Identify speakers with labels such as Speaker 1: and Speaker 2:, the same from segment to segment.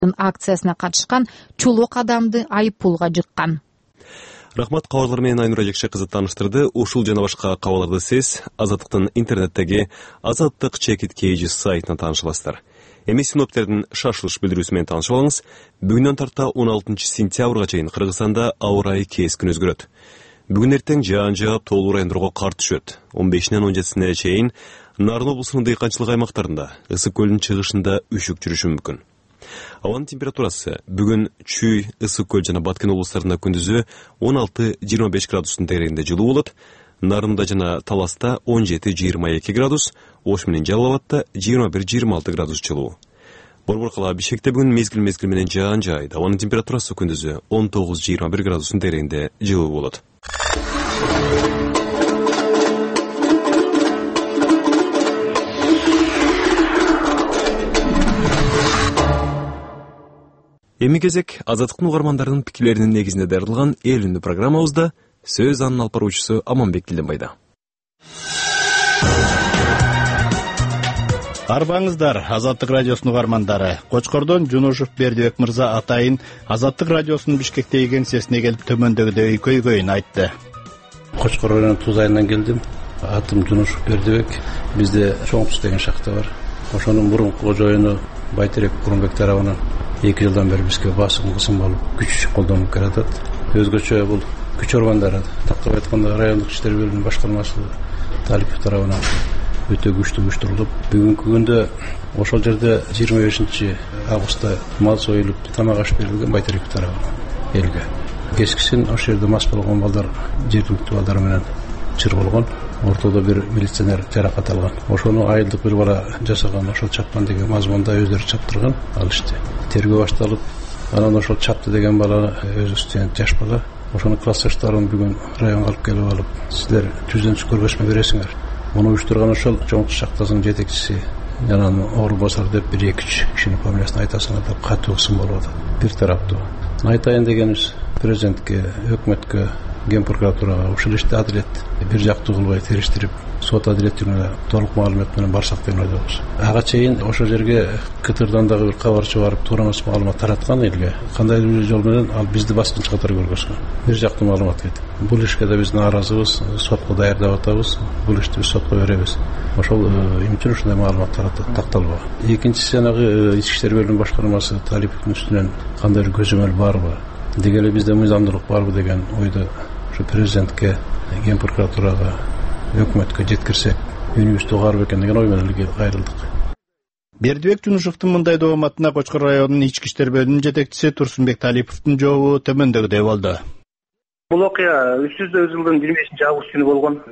Speaker 1: акциясына катышкан чулук адамды айыппулга жыккан.
Speaker 2: Рахмат, кабарлар менен Айнура Жекше кызы тааныштырды. Ушул жана башка кабарларды сиз Азаттыктын интернеттеги Азаттык _KG сайтынан тааныша аласыздар. Эми синоптиктердин шашылыш билдирүүсү менен таанышып алыңыз. Бүгүндөн тарта 16 сентябрга чейин Кыргызстанда аба ырайы кескин өзгөрөт. Бүгүн эртең жаан жаап тоолуу райондорго кар түшөт. 15-нен 17-сине чейин Нарын облусунун дыйканчылык аймактарында, Ысык көлүнүн чыгышында үшүк жүрүшү мүмкүн. Абанын температурасы бүгүн Чүй, Ысык көл жана Баткен облустарында күндүзү 16-25 градустун тегерегинде жылуу болот. Нарында жана Таласта 17-22 градус, Ош менен Жалал Абадта 21-26 градус жылуу. Борбор кала Бишкекте бүгүн мезгил менен жаан жаайт. Абанын температурасы күндүзү 19-21 градустун тегерегинде жылуу болот. Эми кезек Азаттыктын угармандарынын пикирлеринин негизинде даярдалган эл үндү программабызда сөз анын алып баруучусу Аманбек Тилденбайда.
Speaker 3: Арбаңыздар, Азаттык радиосунун угармандары. Кочкордон Жунушев Бердибек мырза атайын Азаттык радиосунун Бишкектеги кеңсесине келип төмөндөгүдөй көйгөйүн айтты.
Speaker 4: Кочкор районунун Туз айынан келдим. Атым Жунушев Бердибек. Бизде Чоң Туз деген шахта бар. Ошонун мурунку кожоюну Байтерек Курманбек тарабынан 2 жылдан бери бизге басым кысым алып күч колдонуп келатат. Өзгөчө бул күч органдары, тактап айтканда райондук иштер бөлүмүнүн башкармасы Талипов тарабынан өтө күчтүү. Бүгүнкү күндө ошол жерде 25 августта мал союлуп, тамак аш берилген Байтерек тарабынан элге. Кечкисин ошол жерде мас болгон балдар, жергиликтүү балдар менен чыргылган. Ортодо бир милиционер жаракат алган. Ошону айылдык бир бала жасаган, ошол чапкан деген мазмунда өздөрү чаптырган алышты. Тергөө башталып, анан ошол чапты деген бала өзү студент жаш бала. Ошону классташтарын бүгүн районго алып келип алып, силер түздөн көргөзмө бересиңер. Муну уюштурган ошол Чоң Туз шахтасынын жетекчиси жана орун басар деп 1-2 кишинин фамилиясын айтасыңар деп катуу кысым болуп атат. Бир тараптуу айтайын дегенибиз президентке, өкмөткө, Ген прокуратурага ушул ишти адилет бир жактуу кылбай териштирип, сот адилеттүүлүгүнө толук маалымат менен барсак деп ойлойбуз. Ага чейин ошол жерге КТРдан дагы бир кабарчы барып, туура эмес маалымат тараткан элге. Кандайдыр жол менен ал бизди баскынчы катары көргөзгөн. Бир жактуу маалымат кетти. Бул ишке да биз нааразыбыз, сотко даярдап атабыз. Бул ишти биз сотко беребиз. Ошол үчүн ушундай маалымат такталбаган. Экинчиси жанагы ички иштер бөлүмүнүн башкармасы Талиповдун үстүнөн кандайдыр көзөмөл барбы? Деги эле бизде мыйзамдуулук барбы деген ойду ушу президентке, Ген прокуратурага, өкмөткө жеткирсек, үнүбүз угарып экен деген ой менен кайрылдык.
Speaker 3: Бердибек Жунушевдун мындай дооматына Кочкор районунун ички иштер бөлүмүнүн жетекчиси Турсунбек Талиповдун жообу төмөндөгүдөй болду.
Speaker 5: Бул окуя 300 жылдын 25 август күнү болгон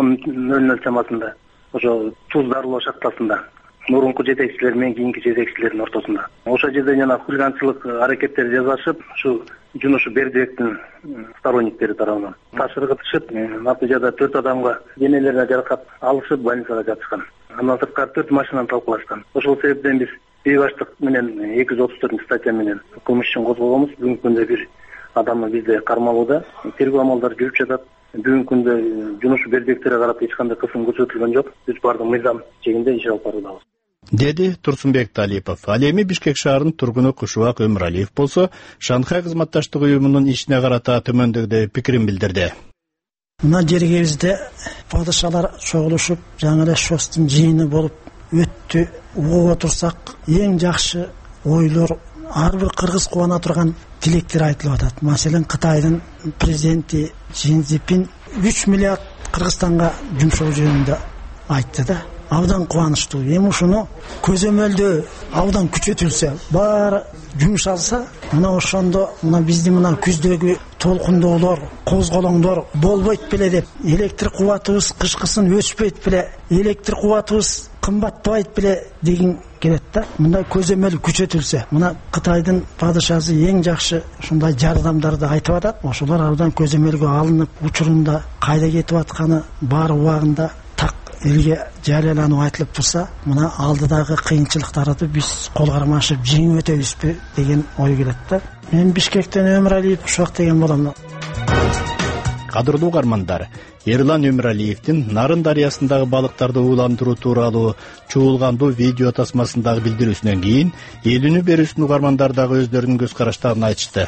Speaker 5: 10:00 чамасында ошо Туз дарылоо шахтасында. Мурунку жетекчилер менен кийинки жетекчилердин ортосунда. Ошол жерде жана хулиганчылык аракеттери жасашып, ушу Жунушев Бердибектин сторонниктери тарабынан ташыргытышып, натыйжада 4 адамга денелерине жаракат алышып больницага жатышкан. Андан сырткары 4 машинаны талкалашкан. Ошол себептен биз бейбаштык менен 234 статья менен кылмыш ишин козгогонбуз. Бүгүнкү күндө бир адамы бизде кармалууда, тергөө амалдары жүрүп жатат. Бүгүнкү күндө Жунушев Бердибектерге карап эч кандай кысым көрсөтүлгөн жок. Биз бардык мыйзам чегинде иш алып барабыз,
Speaker 3: деди Турсунбек Талипов. Ал эми Бишкек шаарынын тургуну Кушубак Өмүралиев болсо, Шанхай кызматташтык уюмунун ишине карата төмөндөгүдөй пикирин билдирди.
Speaker 6: Мына жергебизде падышалар чогулушуп, жаңы эле шостун жыйыны болуп өттү. Угуп отурсак, эң жакшы ойлор, ар бир кыргыз кубана турган тилектер айтылып атат. Маселен, Кытайдын президенти Си Цзиньпин 3 миллиард Кыргызстанга жумшоо жөнүндө айтты да. Абдан кубанычтуу. Эми ушуну көзөмөлдөө абдан күчөтүлсө, баары жумшалса, мына ошондо мына биздин мына күздөгү толкундоолор, козголоңдор болбойт беле деп, электр кубатыбыз кышкысын өспөйт беле, электр кубатыбыз кымбаттабайт беле деген келет да. Мындай көзөмөл күчөтүлсө, мына Кытайдын падышасы эң жакшы ушундай жардамдарды айтып атат. Ошолор абдан көзөмөлгө алынып, учурунда кайда кетип атканы баары убагында элге жарыяланып айтылып турса, мына алдыдагы кыйынчылыктарды биз кол кармашып жеңип өтөбүзбү деген ой келет да. Мен Бишкектен Өмүралиев Кушубак деген болом.
Speaker 3: Кадырлуу угармандар, Эрлан Өмүралиевдин Нарын дарыясындагы балыктарды ууландыруу тууралуу чуулгандуу видео тасмасындагы билдирүүсүнөн кийин элүүнү берүүсүн угармандар дагы өздөрүнүн көз караштарын айтышты.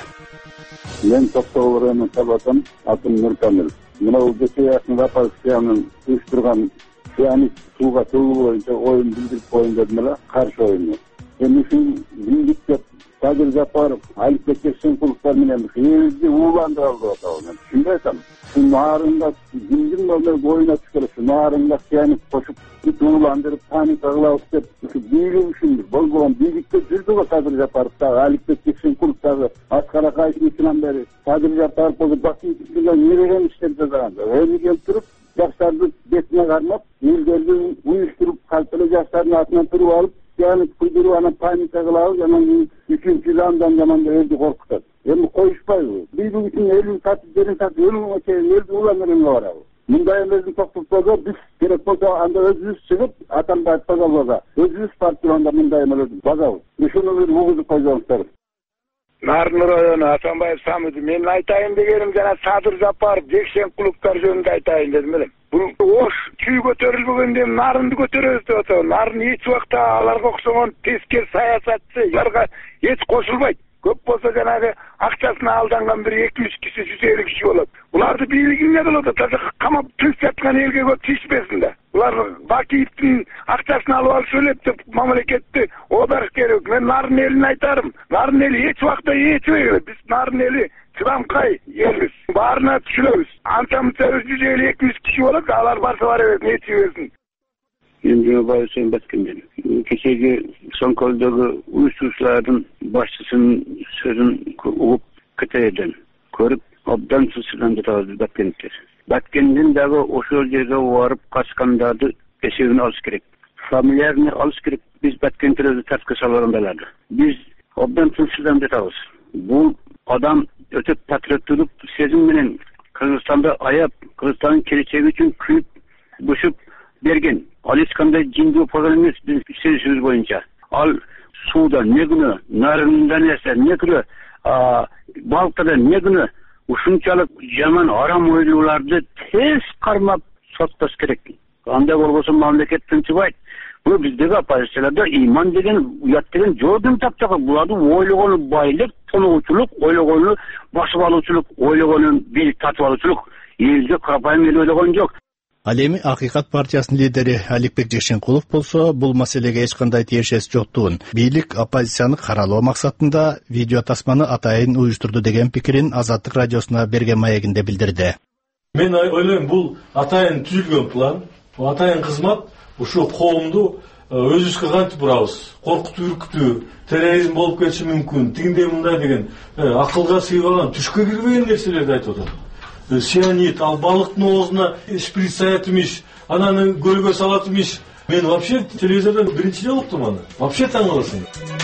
Speaker 7: Мен Токтогул районунун табатым, атым Нуркамил. Мына кечээ акында партиянын уюштурган сианит сууга төгүү боюнча оюн билдирип коеюн дедим эле, каршы оюну. Ушул бийликте Садыр Жапаров, Алипбек Жексенкуловдор менен элди ууландырып алып атабыз. Түшүнбөй атам. Нарында кимдин оюна түшкөн, нарында сианит кошуп, ууландырып, паника кылабыз деп, бийлик үчүн болгон бийликте жүрдү го Садыр Жапаров дагы, Алипбек Жексенкулов дагы, Аскар Акаевичтен бери Садыр Жапаров болуп бакытсызга нереген иштер жасаган. Эми келип туруп, жаштарды бетине кармап, элдерди уюштуруп, калтыры жаштардын атынан туруп алып, yani kuydurup ana panika kılabız, yani üçüncü landan zamanda öldü korkutat. Yani koyuşmayız. Bizim için elin tatlı, derin tatlı, ölüm o şey, öldü ulanırın var abi. Mundayım özünü toktukta biz gerek olsa anda özünüz çıkıp, atan da etmez olsa. Özünüz partiyonda mundayım özünüz. Bakalım. Düşünün bir uğuzu koyacağımızdır.
Speaker 8: Narın rayonu, Hasanbayev Samidi. Men aytayın degenim jana Sadır Japarov, Jeksenkuluklar jönünde aytayın dedim elim. Bu oş çüy götörülbөгөндө нарынды көтөрөбүз деп атабыз. Нарын эч убакта аларга окшогон тескер саясатчы аларга эч кошулбайт. Көп болсо жанагы акчасына алданган бир 200 киши 150 киши болот. Буларды бийлиги эмне кылып атат? Таза камап түз жаткан элге көп тишпесин да. Булар Бакиевдин акчасын алып алып сөйлөп деп мамлекетти оодарыш керек. Мен нарын элине айтарым. Нарын эли эч убакта эчпейт. Биз нарын эли чыдамкай элбиз. Баарына түшүнөбүз. Анча-мынча 150-200 киши болот, алар барса бара берсин, эчебесин. Эми байсен баткенден. Кечеги Соңкөлдөгү уюштуруучулардын башчысынын сөзүн угуп кетеден көрүп, абдан сызганып жатабыз Баткендер. Баткендин дагы ошол жерге барып качкандарды эсебин алыш керек. Фамилияны алыш керек. Биз Баткендерди тартка салгандаларды. Биз абдан сызганып жатабыз. Бул адам өтө патриоттук сезим менен Кыргызстанды аяп, Кыргызстандын келечеги үчүн күйүп, бушуп берген. Ал эч кандай жиндүү программа эмес биз сезишибиз боюнча. Ал сууда не күнөө, нарында не күнөө, балыкта не күнөө, ушунчалык жаман арам ойлууларды тез кармап соттош керек. Андай болбосо мамлекет тынчыбайт. Бул биздеги оппозицияларда иман деген, уят деген жолдун таптагы. Буларды ойлогону байлык, тонуучулук, ойлогону басып алуучулук, ойлогону бийлик тартып алуучулук. Элге карапайым эл ойлогон жок.
Speaker 3: Ал эми Акыйкат партиясынын лидери Алипбек Жексенкулов болсо бул маселеге эч кандай тиешеси жоктугун, бийлик оппозицияны каралоо максатында видео тасманы атайын уюштурду деген пикирин Азаттык радиосуна берген маегинде билдирди.
Speaker 9: Мен ойлойм, бул атайын түзүлгөн план, атайын кызмат ушул коомду өзүбүзгө кантип бурабыз, коркутуу, үркүтүү, терроризм болуп кетиши мүмкүн, тигиндей мындай деген акылга сыйбаган, түшкө кирбеген нерселерди айтып атат. Сианит, ал балыктын оозуна шприц саят имиш, ананы көлгө салат имиш. Мен вообще телевизордон биринчи жолу уктум аны. Вообще таң каласың.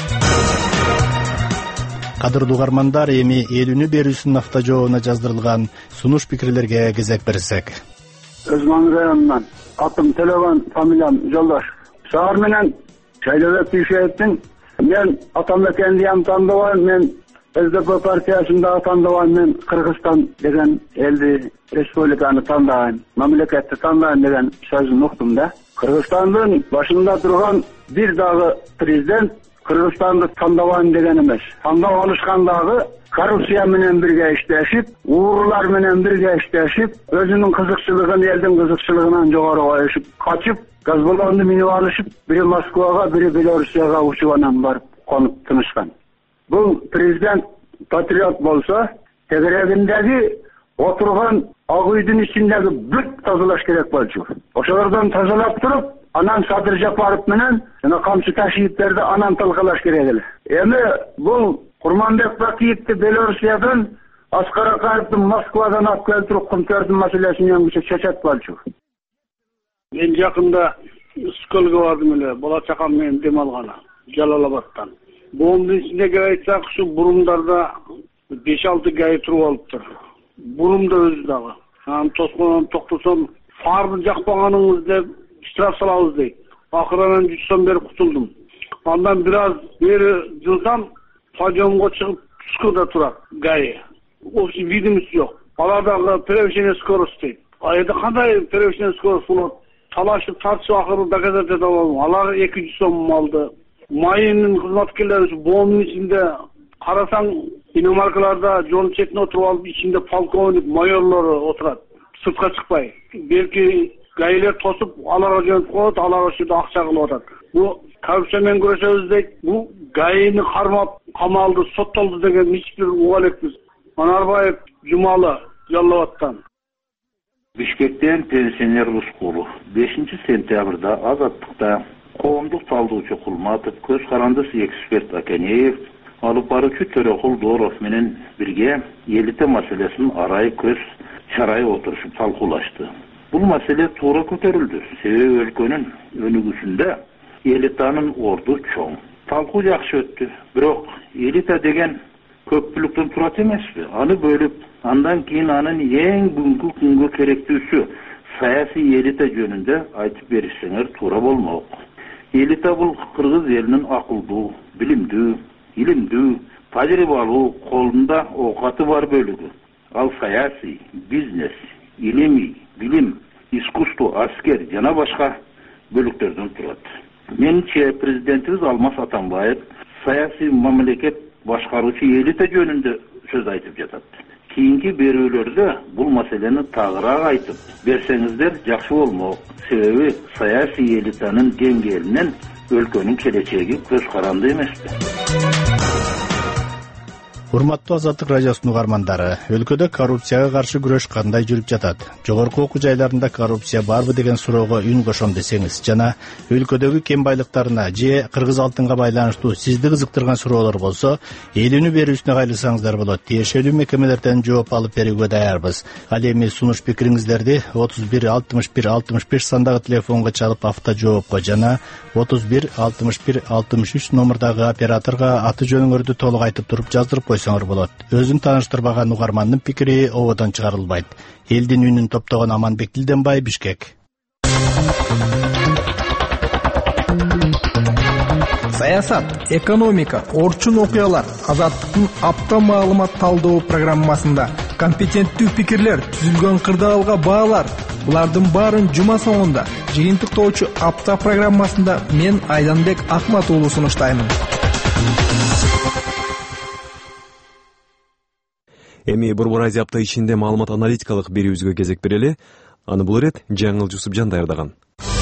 Speaker 3: Кадырлуу угармандар, эми элүүнү берүүсүнүн автожообуна жаздырылган сунуш пикирлерге кезек берсек.
Speaker 7: Өзман районунан атым Телегон, фамилиям Жолдош. Шаар менен Шайлообек Бишеевдин мен Атамбекенди тандабайм, мен СДП партиясында тандабайм, мен Кыргызстан деген элди, республиканы тандайм, мамлекетти тандайм деген сөзүн уктум да. Кыргызстандын башында турган бир дагы президент Кыргызстанды тандабайм деген эмес. Тандап алышкандагы коррупция менен бирге иштешип, уурулар менен бирге иштешип, өзүнүн кызыкчылыгын элдин кызыкчылыгынан жогору коюшуп, качып, газ баллонду минип алышып, бири Москвага, бири Белоруссияга учуп анан барып конуп тынышкан. Бул президент патриот болсо, тегерегиндеги отурган ак үйдүн ичиндеги бүт тазалаш керек болчу. Ошолордон тазалап туруп, анан Садыр Жапаров менен жана камчы Ташиевтерди анан талкалаш керек эле. Эми бул Курманбек Бакиевди Белоруссиядан, Аскар Акаевди Москвадан алып келтирип Кумкөрдүн маселесин эми чечет болчу. Мен жакында Сколго бардым эле, бала чакам менен дем алганы, Жалалабадтан. Буунун ичиндеги айтсак, ушу бурумдарда 5-6 гай туруп алыптыр. Бурумда өзү дагы. Анан токтосом, фарды жакпаганыңыз деп штраф салабыз дейт. Акырынан 100 сом берип кутулдум. Андан бир аз бери жылсам, подъемго чыгып түшкөдө турат гай. Вообще видимость жок. Алар дагы превышение скорости дейт. Ayda кандай перевещенское болот? Талашып тартышып акыры доказать эте албадым. Алар 200 сом алды. Майынын кызматкерлери боомдун ичинде карасаң, иномаркаларда жол четине отуруп алып, ичинде полковник, майорлору отурат. Сыртка чыкпай. Белки гаилер тосуп, аларга жөнөтүп коет, алар ошол акча кылып атат. Бул коррупция менен күрөшөбүз дейт. Бул гаини кармап, камалды, соттолду деген эч бир уга элекпиз. Анарбаев Жумалы Жаллабаттан.
Speaker 10: Бишкектен пенсионер Рускулов 5 сентябрда Азаттыкта коомдук талдоочу Кулматов, көз карандысы эксперт Акенеев, алып баруучу Төрөкул Доров менен бирге элите маселесин арай көз чарай отурушуп талкуулашты. Бул маселе туура көтөрүлдү. Себеби өлкөнүн өнүгүүсүндө элитанын орду чоң. Талкуу жакшы өттү. Бирок элита деген көпчүлүктөн турат эмеспи? Аны бөлүп, андан кийин анын эң бүгүнкү күнгө керектүүсү саясий элита жөнүндө айтып беришсеңер туура болмок. Элита бул кыргыз элинин акылдуу, билимдүү, илимдүү, тажрыйбалуу, колунда оокаты бар бөлүгү. Ал саясий, бизнес, илимий, билим, искусство, аскер жана башка бөлүктөрдөн турат. Менимче президентибиз Алмаз Атамбаев саясий мамлекет башкаруучу элита жөнүндө сөз айтып жатат. Кийинки берүүлөрдө бул маселени тагыраак айтып берсеңиздер жакшы болмок. Себеби саясий элитанын деңгээлинен өлкөнүн келечеги көз каранды эмеспи?
Speaker 3: Урматтуу Азаттык радиосунун угармандары, өлкөдө коррупцияга каршы күрөш кандай жүрүп жатат? Жогорку окуу жайларында коррупция барбы деген суроого үн кошом десеңиз жана өлкөдөгү кен байлыктарына же кыргыз алтынга байланыштуу сизди кызыктырган суроолор болсо, эл үнү берүүсүнө кайрылсаңыздар болот. Тиешелүү мекемелерден жооп алып берүүгө даярбыз. Ал эми сунуш пикириңиздерди 31 61 65 сандагы телефонго чалып автожоопко жана 31 61 63 номурдагы операторго аты жөнүңөрдү толук айтып туруп жаздырып койсоңор болот. Өзүн тааныштырбаган угармандын пикири ободон чыгарылбайт. Элдин үнүн топтогон Аманбек Дилденбай, Бишкек.
Speaker 11: Саясат, экономика, орчун окуялар Азаттыктын апта маалымат талдоо программасында компетенттүү пикирлер, түзүлгөн кырдаалга баалар. Булардын баарын жума соңунда жыйынтыктоочу апта программасында мен Айданбек Акмат уулу сунуштаймын.
Speaker 2: Эми Борбор Азия апта ичинде маалымат аналитикалык берүүбүзгө кезек берели. Аны бул ирет Жаңыл Жусупжан даярдаган.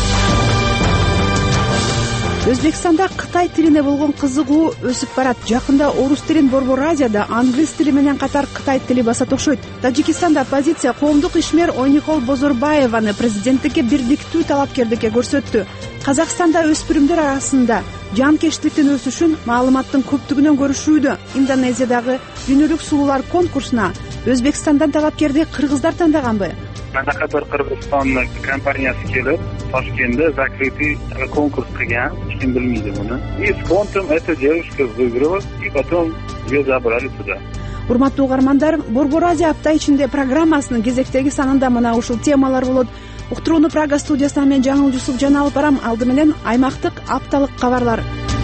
Speaker 12: Өзбекстанда Кытай тилине болгон кызыгуу өсүп барат. Жакында орус тилин Борбор Азияда англис тили менен катар Кытай тили басат окшойт. Тажикистанда оппозиция коомдук ишмер Ойникол Бозорбаеваны президенттикке бирдиктүү талапкердикке көрсөттү. Казакстанда өспүрүмдөр арасында жанкечтиктин өсүшүн маалыматтын көптүгүнөн көрүшүүдө. Индонезиядагы дүйнөлүк сулуулар конкурсуна Өзбекстандан талапкерди кыргыздар тандаганбы?
Speaker 5: Катар Кыргызстан компаниясы келип, Ташкентте закрытый конкурс кылган, эч ким билмейди муну. И с фондом эта девушка выиграла, и потом ее забрали туда.
Speaker 12: Урматтуу угармандар, Борбор Азия апта ичинде программасынын кезектеги санында мына ушул темалар болот. Уктурууну Прага студиясынан мен Жаңыл Жусупжан алып барам. Алды менен аймактык апталык кабарлар.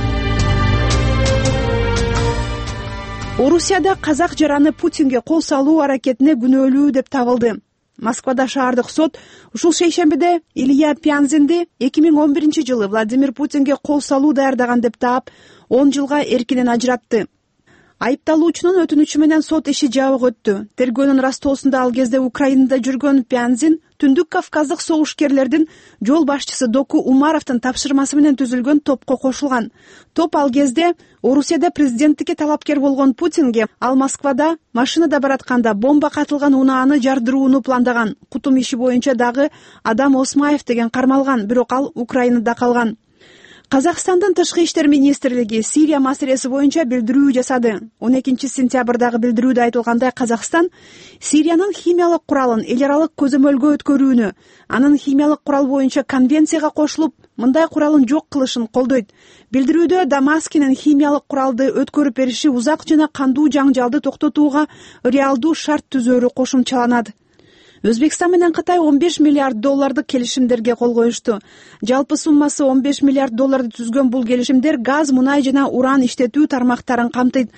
Speaker 12: Орусияда казак жараны Путинге кол салуу аракетине күнөөлүү деп табылды. Москвада шаардык сот ушул шейшембиде Илья Пянзинди 2011 жылы Владимир Путинге кол салуу даярдаган деп таап 10 жылга эркинен ажыратты. Айыпталуучунун өтүнүчү менен сот иши жабык өттү. Тергөөнүн растоосунда ал кезде Украинада жүргөн Пянзин Түндүк Кавказдык согушкерлердин жол башчысы Доку Умаровдун тапшырмасы менен түзүлгөн топко кошулган. Топ ал кезде Орусияда президенттикке талапкер болгон Путинге ал Москвада машинада баратканда бомба катылган унааны жардырууну пландаган. Кутум иши боюнча дагы Адам Осмаев деген кармалган, бирок ал Украинада калган. Казакстандын тышкы иштер министрлиги Сирия маселеси боюнча билдирүү жасады. 12 сентябрдагы билдирүүдө айтылгандай, Казакстан Сириянын химиялык куралын эл аралык көзөмөлгө өткөрүүнү, анын химиялык курал боюнча конвенцияга кошулуп, мындай куралын жок кылышын колдойт. Билдирүүдө Дамаскинин химиялык куралды өткөрүп бериши узак жана кандуу жаңжалды токтотууга реалдуу шарт түзөөрү кошумчаланат. Өзбекстан менен Кытай 15 миллиард доллардык келишимдерге кол коюшту. Жалпы суммасы 15 миллиард долларды түзгөн бул келишимдер газ, мунай жана уран иштетүү тармактарын камтыйт.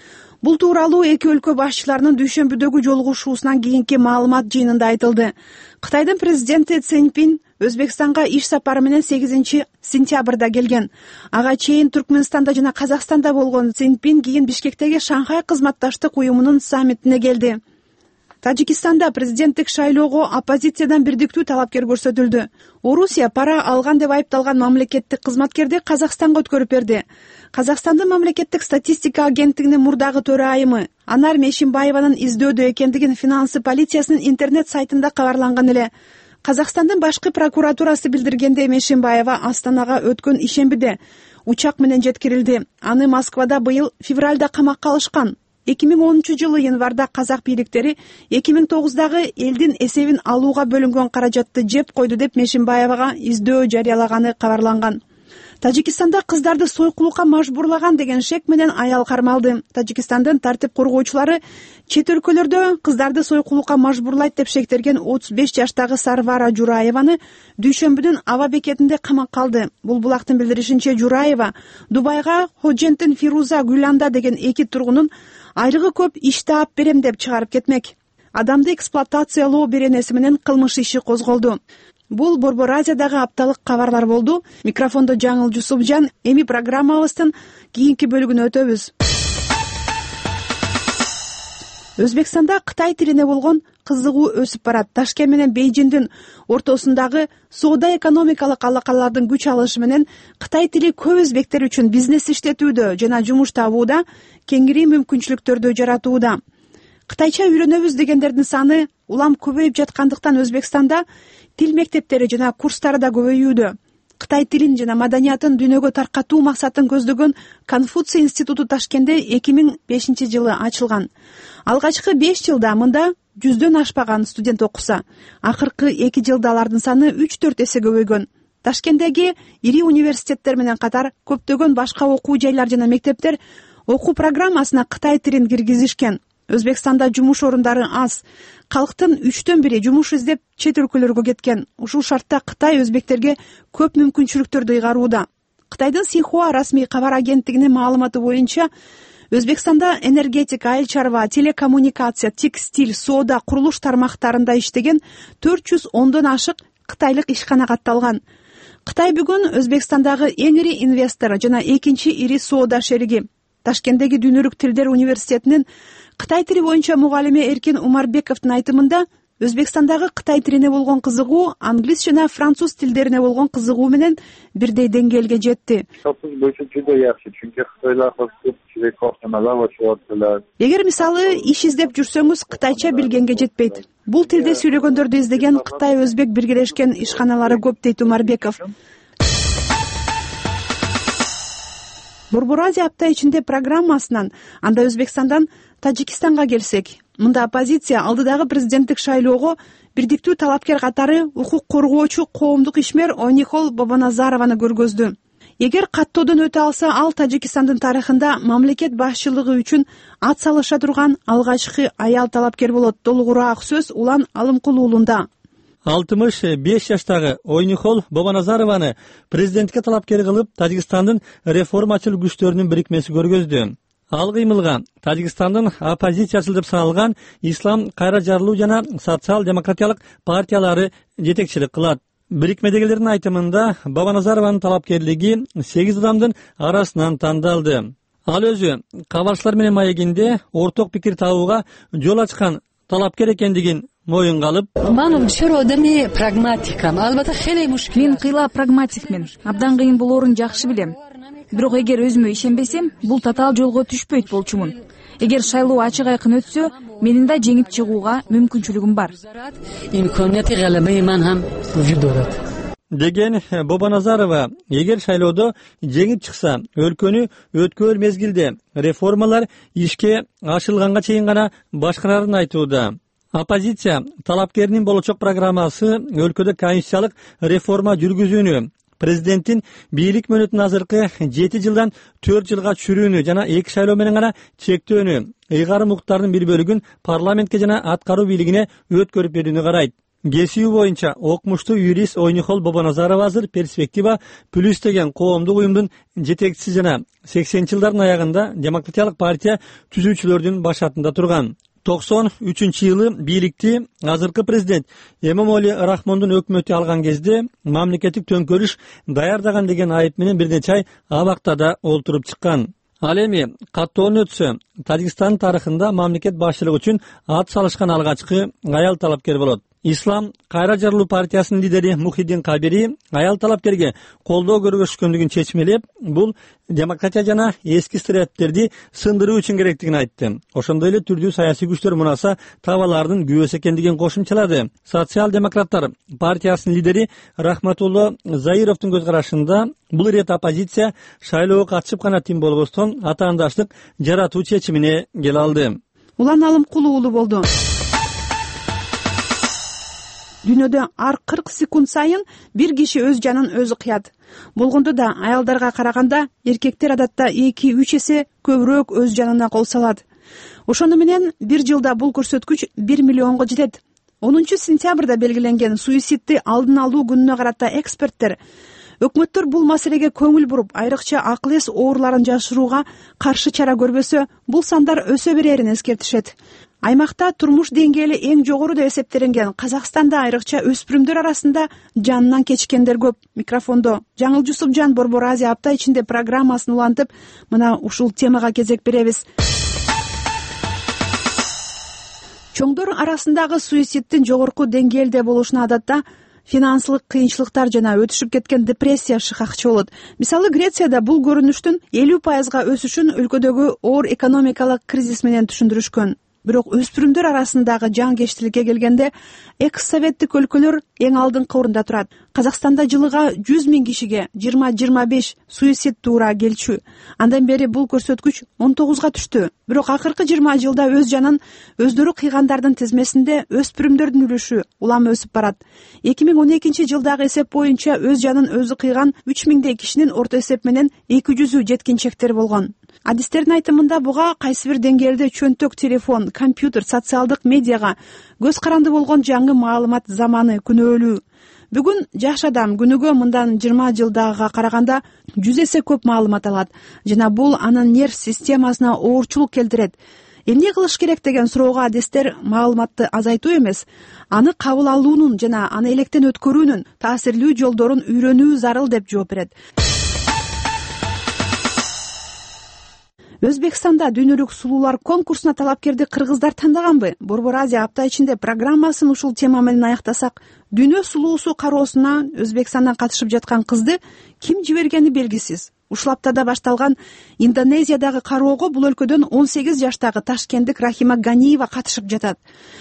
Speaker 12: Бул тууралуу эки өлкө башчыларынын дүйшөмбүдөгү жолугушуусунан кийинки маалымат жыйынында айтылды. Кытайдын президенти Цзиньпин Өзбекстанга иш сапары менен 8 сентябрда келген. Ага чейин Түркмөнстанда жана Казакстанда болгон Цзиньпин кийин Бишкектеги Шанхай кызматташтык уюмунун саммитине келди. Тажикстанда президенттик шайлоого оппозициядан бирдиктүү талапкер көрсөтүлдү. Орусия пара алган деп айыпталган мамлекеттик кызматкерди Казакстанга өткөрүп берди. Казакстандын мамлекеттик статистика агенттигинин мурдагы төрайымы Анар Мешимбаеванын издөөдө экендигин финансы полициясынын интернет сайтында кабарланган эле. Казакстандын башкы прокуратурасы билдиргенде, Мешимбаева Астанага өткөн ишембиде учак менен жеткирилди. Аны Москвада быйыл февралда камакка алышкан. 2010-жылы январда казак бийликтери 2009-дагы элдин эсебин алууга бөлүнгөн каражатты жеп койду деп Мешимбаевага издөө жарыялаганы кабарланган. Тажикстанда кыздарды сойкулукка мажбурлаган деген шек менен аял кармалды. Тажикстандын тартип коргоочулары чет өлкөлөрдө кыздарды сойкулукка мажбурлайт деп шектелген 35 жаштагы Сарвара Жураеваны дүйшөмбүдүн аба бекетинде камакка алды. Бул булактын билдиришинче, Жураева Дубайга Ходженттин Фируза Гүланда деген эки тургунун айлыгы көп иш таап берем деп чыгарып кетмек. Адамды эксплуатациялоо беренеси менен кылмыш иши козголду. Бул Борбор Азиядагы апталык кабарлар болду. Микрофондо Жаңыл Жусупжан. Эми программабыздын кийинки бөлүгүнө өтөбүз. Өзбекстанда Кытай тилине болгон кызыгуу өсүп барат. Ташкент менен Бейжиңдин ортосундагы соода экономикалык алакалардын күч алышы менен Кытай тили көп өзбектер үчүн бизнес иштетүүдө жана жумуш табууда кеңири мүмкүнчүлүктөрдү жаратууда. Кытайча үйрөнөбүз дегендердин саны улам көбөйүп жаткандыктан Өзбекстанда тил мектептери жана курстары да көбөйүүдө. Кытай тилин жана маданиятын дүйнөгө таркатуу максатын көздөгөн Конфуций институту Ташкентте 2005-жылы ачылган. Алгачкы 5 жылда мында 100дөн ашпаган студент окуса, акыркы 2 жылда алардын саны 3-4 эсе көбөйгөн. Ташкенттеги ири университеттер менен катар көптөгөн башка окуу жайлар жана мектептер окуу программасына Кытай тилин киргизишкен. Өзбекстанда жумуш орундары аз. Калктын 3дөн 1 жумуш издеп чет өлкөлөргө кеткен. Ушул шартта Кытай өзбектерге көп мүмкүнчүлүктөрдү ыйгарууда. Кытайдын Синхуа расмий кабар агенттигинин маалыматы боюнча, Өзбекстанда энергетика, айыл чарба, телекоммуникация, текстиль, соода, курулуш тармактарында иштеген 410дон ашык кытайлык ишкана катталган. Кытай бүгүн Өзбекстандагы эң ири инвестор жана экинчи ири соода шериги. Ташкенттеги Дүйнөлүк тилдер университетинин Кытай тили боюнча мугалими Эркин Умарбековдун айтымында, Өзбекстандагы Кытай тилине болгон кызыгуу англис жана француз тилдерине болгон кызыгуу менен бирдей деңгээлге жетти. Эгер мисалы иш издеп жүрсөңүз, кытайча билгенге жетпейт. Бул тилде сүйлөгөндөрдү издеген Кытай өзбек биргелешкен ишканалары көп, дейт Умарбеков. Борбор Азия апта ичинде программасынан анда Өзбекстандан Тажикстанга келсек, мында оппозиция алдыдагы президенттик шайлоого бирдиктүү талапкер катары укук коргоочу коомдук ишмер Ойнихол Бабаназарованы көргөздү. Эгер каттоодон өтө алса, ал Тажикстандын тарыхында мамлекет башчылыгы үчүн ат салыша турган алгачкы аял талапкер болот. Толугураак сөз Улан Алымкул уулунда.
Speaker 13: 65 жаштагы Ойнихол Бабаназарованы президентке талапкер кылып Тажикстандын реформачыл күчтөрүнүн бирикмеси көргөздү. Ал кыймылга Тажикстандын оппозициячыл деп саналган Ислам кайра жарылуу жана социал-демократиялык партиялары жетекчилик кылат. Бирикмедегилердин айтымында Бабаназарованын талапкерлиги 8 адамдын арасынан тандалды. Ал өзү кабарчылар менен маегинде орток пикир табууга жол ачкан талапкер экендигин моюнга алып,
Speaker 1: мен кыйла прагматикмин. Абдан кыйын болоорун жакшы билем. Бирок эгер өзүмө ишенбесем, бул татаал жолго түшпөйт болчумун. Эгер шайлоо ачык айкын өтсө, менин да жеңип чыгууга мүмкүнчүлүгүм бар.
Speaker 13: Деген Бабаназарова, эгер шайлоодо жеңип чыкса, өлкөнү өткөр мезгилде реформалар ишке ашырылганга чейин гана башкарарын айтууда. Оппозиция талапкеринин болочок программасы өлкөдө конституциялык реформа жүргүзүүнү, президенттин бийлик мөөнөтүн азыркы 7 жылдан 4 жылга түшүрүүнү жана 2 шайлоо менен гана чектөөнү, ыйгарым укуктардын бир бөлүгүн парламентке жана аткаруу бийлигине өткөрүп берүүнү карайт. кесиби боюнча окумуштуу юрист Ойнихол Бобоназарова азыр Перспектива Плюс деген коомдук уюмдун жетекчиси жана 80-жылдардын аягында Демократиялык партия түзүүчүлөрдүн башатында турган. 93-жылы бийликти азыркы президент Эмомали Рахмондун өкмөтү алган кезде мамлекеттик төңкөрүш даярдаган деген айып менен бир нече ай абактада олтуруп чыккан. Ал эми каттоонун өтсө Тажикстан тарыхында мамлекет башчылыгы үчүн ат салышкан алгачкы аял талапкер болот. Ислам кайра жарылуу партиясынын лидери Мухиддин Кабири аял талапкерге колдоо көрсөткөндүгүн чечмелеп, бул демократия жана эски стереотиптерди сындыруу үчүн керектигин айтты. Ошондой эле түрдүү саясий күчтөр мунаса табалардын күбөсү экендигин кошумчалады. Социал-демократтар партиясынын лидери Рахматулло Заировдун көз карашында бул ирет оппозиция шайлоого катышып гана тим болбостон атаандаштык жаратуу чечимине келе алды.
Speaker 12: Улан Алымкулуу уулу болду. Дүйнөдө ар 40 секунд сайын бир киши өз жанын өзү кыят. Болгондо да аялдарга караганда эркектер адатта 2-3 эсе көбүрөөк өз жанына кол салат. Ошону менен бир жылда бул көрсөткүч 1 миллионго жетет. 10-сентябрда белгиленген суицидди алдын алуу күнүнө карата эксперттер өкмөттөр бул маселеге көңүл буруп, айрыкча акыл эс ооруларын жашырууга каршы чара көрбөсө, бул сандар өсө берерин эскертишет. Аймакта турмуш деңгээли эң жогору деп эсептелинген Казакстанда айрыкча өспүрүмдөр арасында жанынан кечкендер көп. Микрофондо Жаңыл Жусупжан Борбор Азия апта ичинде программасын улантып, мына ушул темага кезек беребиз. Чоңдор арасындагы суициддин жогорку деңгээлде болушуна адатта финансылык кыйынчылыктар жана өтүшүп кеткен депрессия шыкакчы болот. Мисалы, Грецияда бул көрүнүштүн 50% өсүшүн өлкөдөгү оор экономикалык кризис менен түшүндүрүшкөн. Бирок өспүрүмдөр арасындагы жаңкечтиликке келгенде экс-советтик өлкөлөр эң алдыңкы орунда турат. Казакстанда жылыга 100 000 кишиге 20-25 суицид туура келчү. Андан бери бул көрсөткүч 19га түштү. Бирок акыркы 20 жылда өз жанын өздөрү кыйгандардын тизмесинде өспүрүмдөрдүн үлүшү улам өсүп барат. 2012 жылдагы эсеп боюнча өз жанын өзү кыйган 3000 кишинин орто эсеп менен 200 жеткинчектер болгон. Адистердин айтымында буга кайсы бир деңгээлде чөнтөк телефон, компьютер, социалдык медиага көз каранды болгон жаңы маалымат заманы күнөөлүү. Бүгүн жаш адам күнүгө мындан 20 жылдагыга караганда 100 эсе көп маалымат алат жана бул анын нерв системасына оорчулук келтирет. Эмне кылыш керек деген суроого адистер маалыматты азайтуу эмес, аны кабыл алуунун жана аны электен өткөрүүнүн таасирлүү жолдорун үйрөнүү зарыл деп жооп берет. Өзбекстанда дүйнөлүк сулуулар конкурсуна талапкерди кыргыздар тандаганбы? Борбор Азия апта ичинде программасын ушул тема менен аяктасак, дүйнө сулуусу кароосуна Өзбекстандан катышып жаткан кызды ким жибергени белгисиз. Ушул аптада башталган Индонезиядагы кароого бул өлкөдөн 18 жаштагы ташкенттик Рахима Ганиева катышып жатат.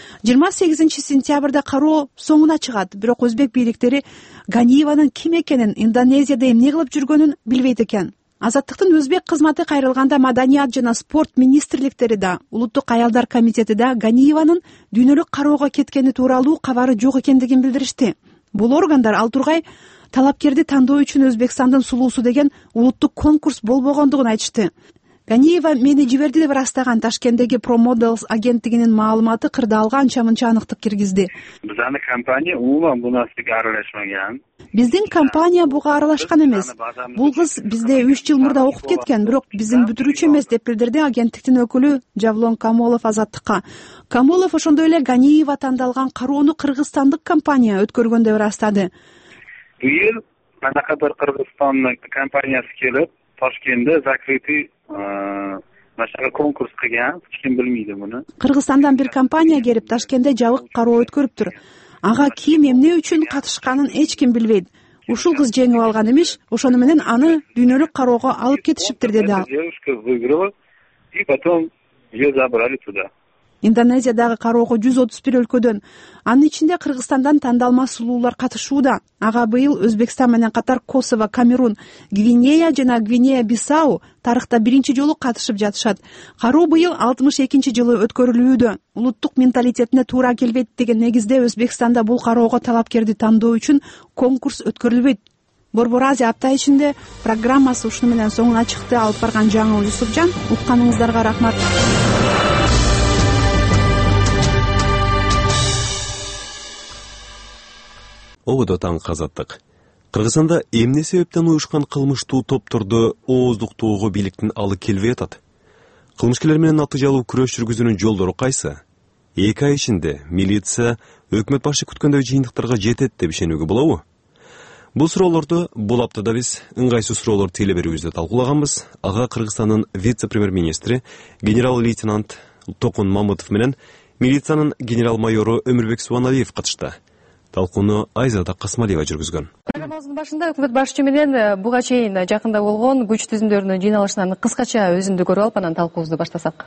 Speaker 12: 28-сентябрда кароо соңуна чыгат, бирок өзбек бийликтери Ганиеванын ким экенин, Индонезияда эмне кылып жүргөнүн билбейт экен. Азаттыктын өзбек кызматы кайрылганда маданият жана спорт министрликтери да, улуттук аялдар комитети да Ганиеванын дүйнөлүк кароого кеткени тууралуу кабары жок экендигин билдиришти. Бул органдар ал тургай талапкерди тандоо үчүн Өзбекстандын сулуусу деген улуттук конкурс болбогондугун айтышты. Ганиева мени жиберди деп ырастаган Ташкенттеги Промоделс агенттигинин маалыматы кырдаалга анча-мынча аныктык киргизди.
Speaker 8: Биздин компания umuman bu narsaga aralashmagan.
Speaker 12: Биздин компания буга аралашкан эмес. Бул кыз бизде 3 жыл мурда окуп кеткен, бирок биздин бүтүрүүчү эмес деп билдирди агенттиктин өкүлү Жавлон Камолов Азаттыкка. Камолов ошондой эле Ганиева тандалган кароону кыргызстандык компания өткөргөн деп ырастады.
Speaker 8: Bu yil manaqadir Qirg'izistonning kompaniyasi kelib, Toshkentda закрытый машина конкурс кылган, hech kim bilmaydi buni.
Speaker 12: Кыргызстандан бир компания келип Ташкентте жабык кароо өткөрүптүр. Ага ким эмне үчүн катышканын эч ким билбейт. Ушул кыз жеңип алган эмиш, ошону менен аны дүйнөлүк кароого алып кетишиптир деди ал.
Speaker 8: Девушка выиграла и потом ее забрали туда.
Speaker 12: Индонезиядагы кароого 131 өлкөдөн, анын ичинде Кыргызстандан тандалма сулуулар катышууда. Ага быйыл Өзбекстан менен катар Косово, Камерун, Гвинея жана Гвинея-Бисау тарыхта биринчи жолу катышып жатышат. Кароо быйыл 62-жылы өткөрүлүүдө. Улуттук менталитетине туура келбейт деген негизде Өзбекстанда бул кароого талапкерди тандоо үчүн конкурс өткөрүлбөйт. Борбор Азия апта ичинде программасы ушуну менен соңуна чыкты. Алып барган Жаңыл Жусупжан. Укканыңыздарга рахмат.
Speaker 2: ободо таңкы Азаттык. Кыргызстанда эмне себептен уюшкан кылмыштуу топторду ооздуктоого бийликтин алы келбей атат? Кылмышкерлер менен натыйжалуу күрөш жүргүзүүнүн жолдору кайсы? 2 ай ичинде милиция өкмөт башы күткөндөй жыйынтыктарга жетет деп ишенүүгө болобу? Бул суроолорду бул аптада биз ыңгайсыз суроолор телеберимизде талкуулаганбыз. Ага Кыргызстандын вице-премьер-министри генерал-лейтенант Токун Мамытов менен милициянын генерал-майору Өмүрбек Субаналиев катышты. Талкууну Айзада Касмалиева жүргүзгөн.
Speaker 14: Программабыздын башында өкмөт башчысы менен буга чейин жакында болгон күч түзүмдөрүнүн жыйналышынан кыскача өзүндү көрүп алып, анан талкуубузду баштасак.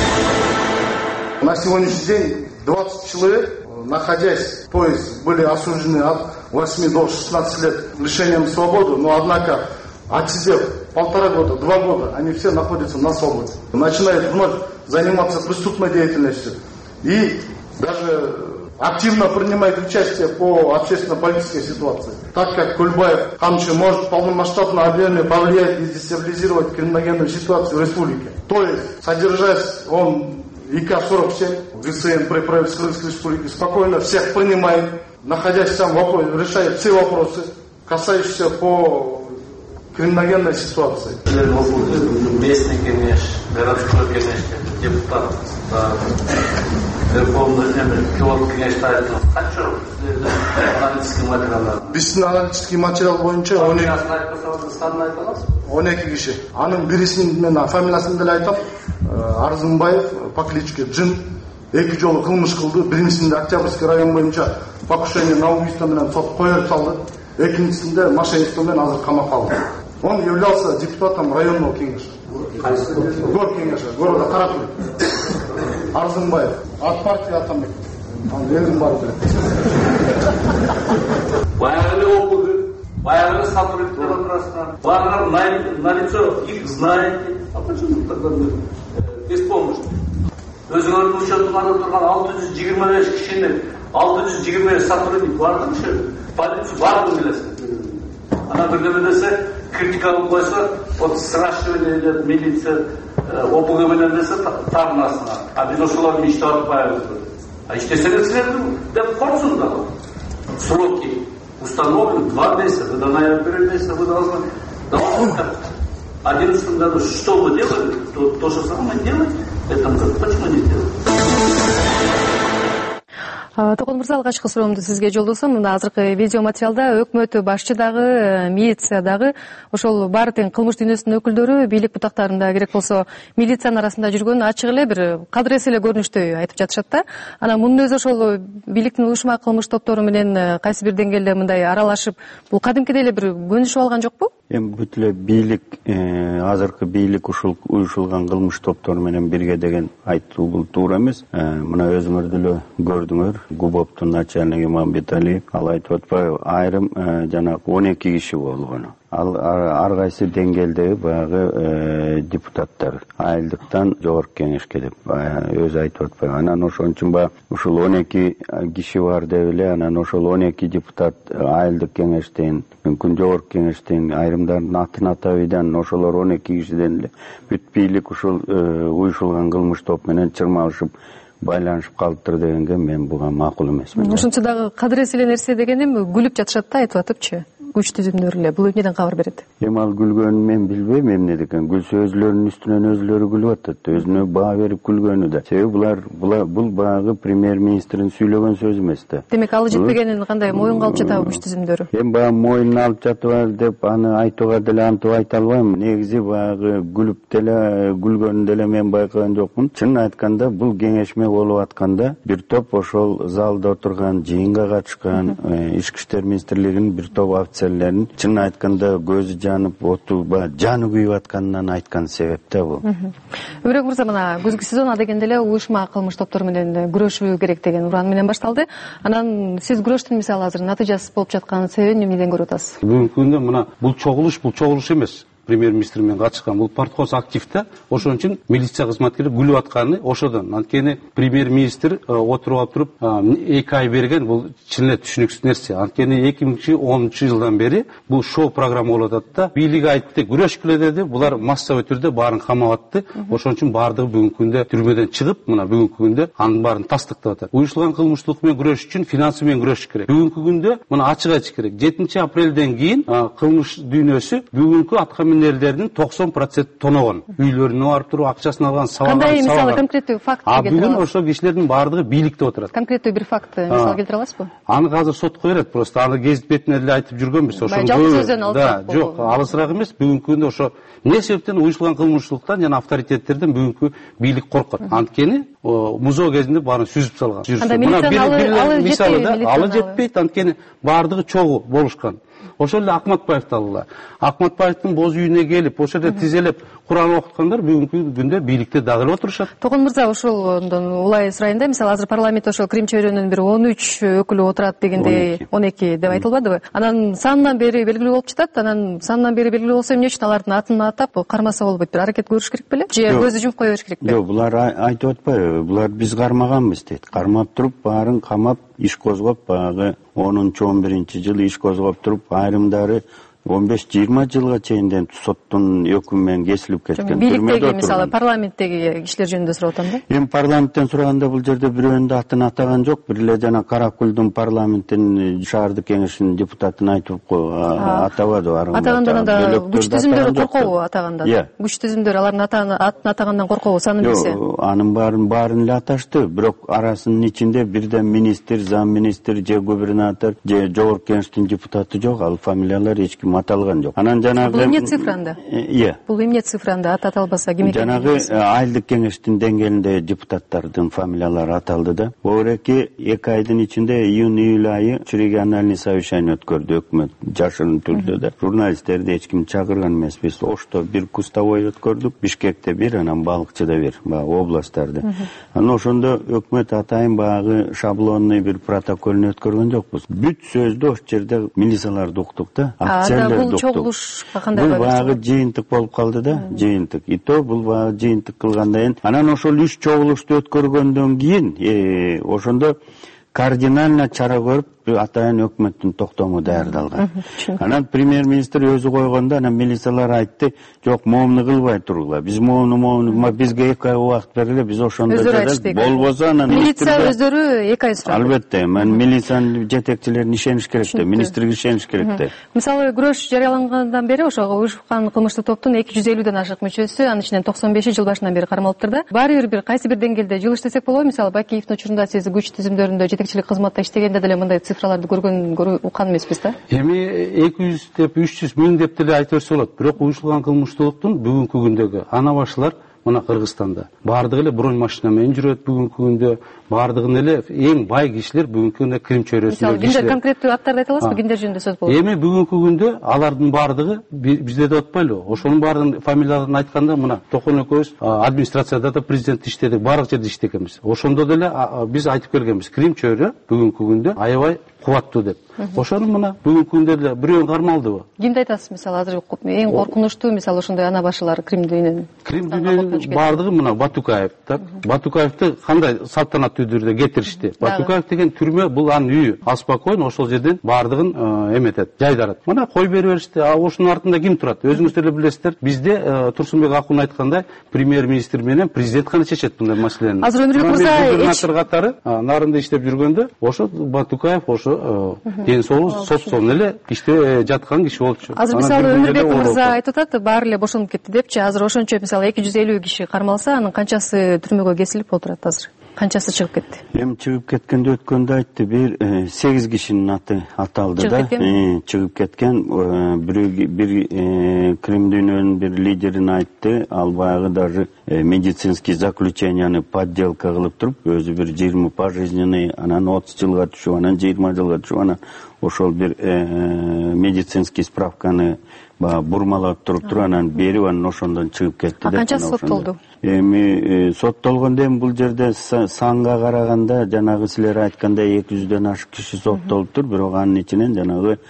Speaker 15: На сегодняшний день 20 человек, находясь, то есть были осуждены от 8 до 16 лет лишением свободы, но однако отсидев 1,5 года, 2 года, они все находятся на свободе. Начинают вновь заниматься преступной деятельностью и даже активно принимают участие по общественно-политической ситуации. Так как Кульбаев Хамчи может полномасштабно объемно повлиять и дестабилизировать криминогенную ситуацию в республике. То есть, содержась он ИК-47, ГСН при правительстве Крымской республики, спокойно всех принимает, находясь там, решает все вопросы, касающиеся по криминогенной ситуации.
Speaker 4: Местный кеңеш, городской кеңеш, депутат, Верховный пилот кеңеште айтылып, қанша аналитический материалдар?
Speaker 15: Биздин аналитический материал боюнча 12 киши. Анын бирисин мен фамилиясын деле айтам. Арзымбаев по кличке Джин 2 жолу кылмыш кылды. Биринчисинде Октябрьский район боюнча покушение на убийство менен сот коюп салды. Экинчисинде мошенничество менен азыр камакка алды. Он являлся депутатом районного кеңеша. Гор кеңеша, города Каракөл. Арзымбаев от партии Атамбек. Элдин баары билет.
Speaker 4: Баягы окуду, баягы сотрудниктер отырасынан, баары на лицо их знаете. А почему тогда беспомощно? Өзүңөрдүн учетуңарда турган 625 кишинин 625 сотрудник бардыр ошо. Полиция бардыр билесиң. Ана бирдеме десе критика кылып койсо, вот сращивание идет милиция, ОПГ менен десе тарнасына. А биз ошолорду иштеп атпайбыз. А иштесеңер силерди деп корксун да. Сроки установлены 2 месяца, вы до ноября месяца вы должны 11 году, что вы делали, то же самое делать, в этом году почему не делать?
Speaker 14: Токон мырза, алгачкы суроомду сизге жолдосом. Мына азыркы видео материалда өкмөт башчы дагы, милиция дагы, ошол баары тең кылмыш дүйнөсүнүн өкүлдөрү, бийлик бутактарында керек болсо милициянын арасында жүргөн ачык эле бир кадыр эселе көрүнүштүү айтып жатышат да. Анан мунун өзү ошол бийликтин уюшма кылмыш топтору менен кайсы бир деңгээлде мындай аралашып, бул кадимкидей эле бир көнүшүп алган жокпу?
Speaker 16: Эми бүт эле бийлик, азыркы бийлик ушул уюшулган кылмыш топтору менен бирге деген айтуу бул туура эмес. Мына өзүңөр деле көрдүңөр. Губоптун начальниги Мамбеталиев ал айтып атпайбы, айрым жанагы 12 киши болгону. Ал ар кайсы деңгээлдеги баягы депутаттар айылдыктан жогорку кеңешке деп өзү айтып атпайбы. Анан ошон үчүн баягы ушул 12 киши бар деп эле, анан ошол 12 депутат айылдык кеңештен, мүмкүн жогорку кеңештен айрымдардын атын атабайдан ошолор 12 кишиден эле бүт бийлик ушул уюшулган кылмыш топ менен чырмалышып байланышып калыптыр дегенге мен буга макул эмесмин.
Speaker 14: Ошончо дагы кадыр эселе нерсе дегеним күлүп жатышат да, айтып атыпчы. Күч түзүмдөр эле. Бул эмнеден кабар берет?
Speaker 16: Эми ал күлгөнүн мен билбейм эмне экен. Күлсө өзлөрүнүн үстүнөн өзлөрү күлүп атат. Өзүнө баа берип күлгөнү да. Себеби бул баягы премьер-министрдин сүйлөгөн сөзү эмес да.
Speaker 14: Демек ал жетпегенин кандай моюнга алып жатабы күч түзүмдөрү?
Speaker 16: Эми баягы моюнуна алып жатабы деп аны айтууга деле антип айта албайм. Негизи баягы күлүп деле күлгөнүн деле мен байкаган жокмун. Чынын айтканда бул кеңешме болуп атканда бир топ ошол залда отурган, жыйынга катышкан ички иштер министрлигинин бир топ офицерлерин чынын айтканда көзү жанып, оту жаны күйүп атканынан айткан себеп да бул.
Speaker 14: Өмүрбек мырза, мына күзгү сезон адегенде эле уюшма кылмыш топтору менен күрөшүү керек деген уран менен башталды. Анан сиз күрөштүн мисалы азыр натыйжасыз болуп жаткан себебин эмнеден көрүп атасыз?
Speaker 4: Бүгүнкү күндө мына бул чогулуш эмес. премьер-министр менен катышкан. Бул парткоз актив да. Ошон үчүн милиция кызматкерлери күлүп атканы ошодон. Анткени премьер-министр отуруп алып туруп 2 ай берген, бул чын эле түшүнүксүз нерсе. Анткени 2010 жылдан бери бул шоу программа болуп атат да. Бийлик айтты, күрөшкүлө деди, булар массовый түрдө баарын камап атты. Ошон үчүн баардыгы бүгүнкү күндө түрмөдөн чыгып, мына бүгүнкү күндө анын баарын тастыктап атат. Уюштурулган кылмыштуулук менен күрөш үчүн финансы менен күрөшүш керек. Бүгүнкү күндө мына ачык айтыш керек. 7 апрелден кийин кылмыш дүйнөсү бүгүнкү атка минерлердин 90% тоногон. Үйлөрүнө барып туруп акчасын алган, сабаган.
Speaker 14: Кандай мисалы конкреттүү факт келтире аласыз?
Speaker 4: Бүгүн ошол кишилердин баардыгы бийликте отурат.
Speaker 14: Конкреттүү бир факт мисал келтире аласызбы?
Speaker 4: Аны азыр сотко берет, просто аны гезит бетине эле айтып жүргөнбүз.
Speaker 14: Ошол жалпы сөздөн алып
Speaker 4: жок, алысыраак эмес. Бүгүнкү күндө ошо эмне себептен уюштурулган кылмыштуулуктан жана авторитеттерден бүгүнкү бийлик коркот. Анткени музоо кезинде баарын сүзүп салган.
Speaker 14: Мына бир
Speaker 4: мисалы да, алы жетпейт, анткени баардыгы чогуу болушкан. Ошол эле Акматбаевди алгыла. Акматбаевдин боз үйүнө келип, ошол жерде тизелеп Куран окуткандар бүгүнкү күндө бийликте дагы эле отурушат.
Speaker 14: Тогон мырза, ошолдон улай сурайын да, мисалы азыр парламентте ошол Крим чөйрөнүн бир 13 өкүлү отурат дегенде 12 деп айтылбадыбы? Анан санынан бери белгилүү болуп жатат. Анан санынан бери белгилүү болсо эмне үчүн алардын атын атап кармаса болбойт? Бир аракет көрүш керек беле? Же көзү жумуп кое бериш керек беле?
Speaker 16: Жок, булар айтып атпайбы? Булар биз кармаганбыз дейт. Кармап туруп, баарын камап, иш козгоп, багы 10-11 жылы иш козгоп туруп, айрымдары 15-20 жылга чейинден соттун өкүмү менен кесилип кеткен.
Speaker 14: Бийликтеги мисалы парламенттеги кишилер жөнүндө сурап атам да.
Speaker 16: Эми парламенттен сураганда бул жерде бирөөнүн да атын атаган жок. Бир эле жана Каракөлдүн парламенттин шаардык кеңешинин депутатын айтып атабады.
Speaker 14: Атагандан да күч түзүмдөрү коркобу атагандан? Күч түзүмдөр алардын атын атагандан коркобу санын билсе?
Speaker 16: Анын баарын эле аташты. Бирок арасынын ичинде бирден министр, зам министр же губернатор же жогорку кеңештин депутаты жок. Ал фамилиялар эч ким аталган жок. Анан жанагы
Speaker 14: бул эмне цифранда? Бул эмне цифранда ат аталбаса ким экен?
Speaker 16: Жанагы айылдык кеңештин деңгээлинде депутаттардын фамилиялары аталды да. Богереки 2 айдын ичинде июнь-июль айы региональный совещание өткөрдү өкмөт жашырын түрдө да. Журналисттерди эч ким чакырган эмес. Биз Ошто бир кустовой өткөрдүк, Бишкекте бир, анан Балыкчыда бир, областтарды. Анан ошондо өкмөт атайын багы шаблонный бир протоколун өткөргөн жокпуз. Бүт сөздү ошол жерде милицияларды уктук да.
Speaker 14: Бул чогулушка кандай
Speaker 16: байланыштуу? Бул багы жыйынтык болуп калды да, жыйынтык. И то бул багы жыйынтык кылгандан кийин, анан ошол 3 чогулушту өткөргөндөн кийин ошондо кардинально чара көрүп атайын өкмөттүн токтому даярдалган. Анан премьер-министр өзү койгондо, анан милициялар айтты, жок, моомну кылбай туругула. Биз моомну бизге 2 ай убакыт бергиле, биз ошондо болбосо анан
Speaker 14: милиция өздөрү 2 ай сурады.
Speaker 16: Албетте, милициянын жетекчилерине ишениш керек да, министрге ишениш керек да.
Speaker 14: Мисалы күрөш жарыялангандан бери ошого уюшкан кылмыштык топтун 250ден ашык мүчөсү, анын ичинен 95 жыл башынан бери кармалыптыр да. Баары бир кайсы бир деңгээлде жыл иштесек болобу? Мисалы Бакиевдин учурунда сиз күч түзүмдөрүндө жетекчилик кызматта иштегенде деле мындай цифраларды көргөн уккан эмеспиз да.
Speaker 4: Эми 200 деп 300 миң деп деле айта берсе болот. Бирок уюштурулган кылмыштуулуктун бүгүнкү күндөгү ана башылар мына Кыргызстанда баардыгы эле бронь машина менен жүрөт. Бүгүнкү күндө баардыгын эле эң бай кишилер бүгүнкү күндө Крим чөйрөсүндө.
Speaker 14: Кимдер конкреттүү аттарды айта аласызбы? Кимдер жөнүндө сөз болот?
Speaker 4: Эми бүгүнкү күндө алардын баардыгы бизде деп атпайлыбы? Ошонун баардыгын фамилияларын айтканда мына Токон экөөбүз администрацияда да президент иштедик, баардык жерде иштегенбиз. Ошондо деле биз айтып келгенбиз, Крим чөйрө бүгүнкү күндө аябай кубаттуу деп. Ошону мына бүгүнкү күндө деле бирөөн кармалдыбы?
Speaker 14: Кимди айтасыз? Мисалы азыр эң коркунучтуу мисалы ошондой ана башылар Крим дүйнөнүн.
Speaker 4: Крим дүйнөнүн баардыгы мына Батукаев, так. Батукаевди кандай салтанаттуу түрдө кетиришти. Батукаев деген түрмө бул анын үйү. Ал спокойно ошол жерден баардыгын эметет, жайдарат. Мына кой берип беришти. Ошонун артында ким турат? Өзүңүздөр эле билесиздер. Бизде Турсунбек Акун айткандай, премьер-министр менен президент гана чечет мындай маселени.
Speaker 14: Азыр Өмүрбек мырза
Speaker 4: губернатор катары нарында иштеп жүргөндө, ошо Батукаев ошо ден соолук собственно эле иште жаткан киши болчу.
Speaker 14: Азыр мисалы Өмүрбек мырза айтып атат, баары эле бошонуп кетти депчи. Азыр ошончо мисалы 250 киши кармалса, анын канчасы түрмөгө кесилип отурат азыр? Канчасы чыгып кетти?
Speaker 16: Эми чыгып кеткенде өткөндө айтты, бир 8 кишинин аты аталды да. Чыгып кеткен. Бир Крим дүйнөнүн бир лидерин айтты, ал баягы даже медицинский заключенияны подделка кылып туруп, өзү бир 20 пожизненный, анан 30 жылга түшүп, анан 20 жылга түшүп, анан ошол бир медицинский справканы бурмалап туруп, анан берип, анан ошондон чыгып кетти.
Speaker 14: Канчасы соттолду?
Speaker 16: Эми соттолгондо эми бул жерде санга караганда жанагы силер айткандай 200дөн ашык киши соттолуптур, бирок анын ичинен жанагы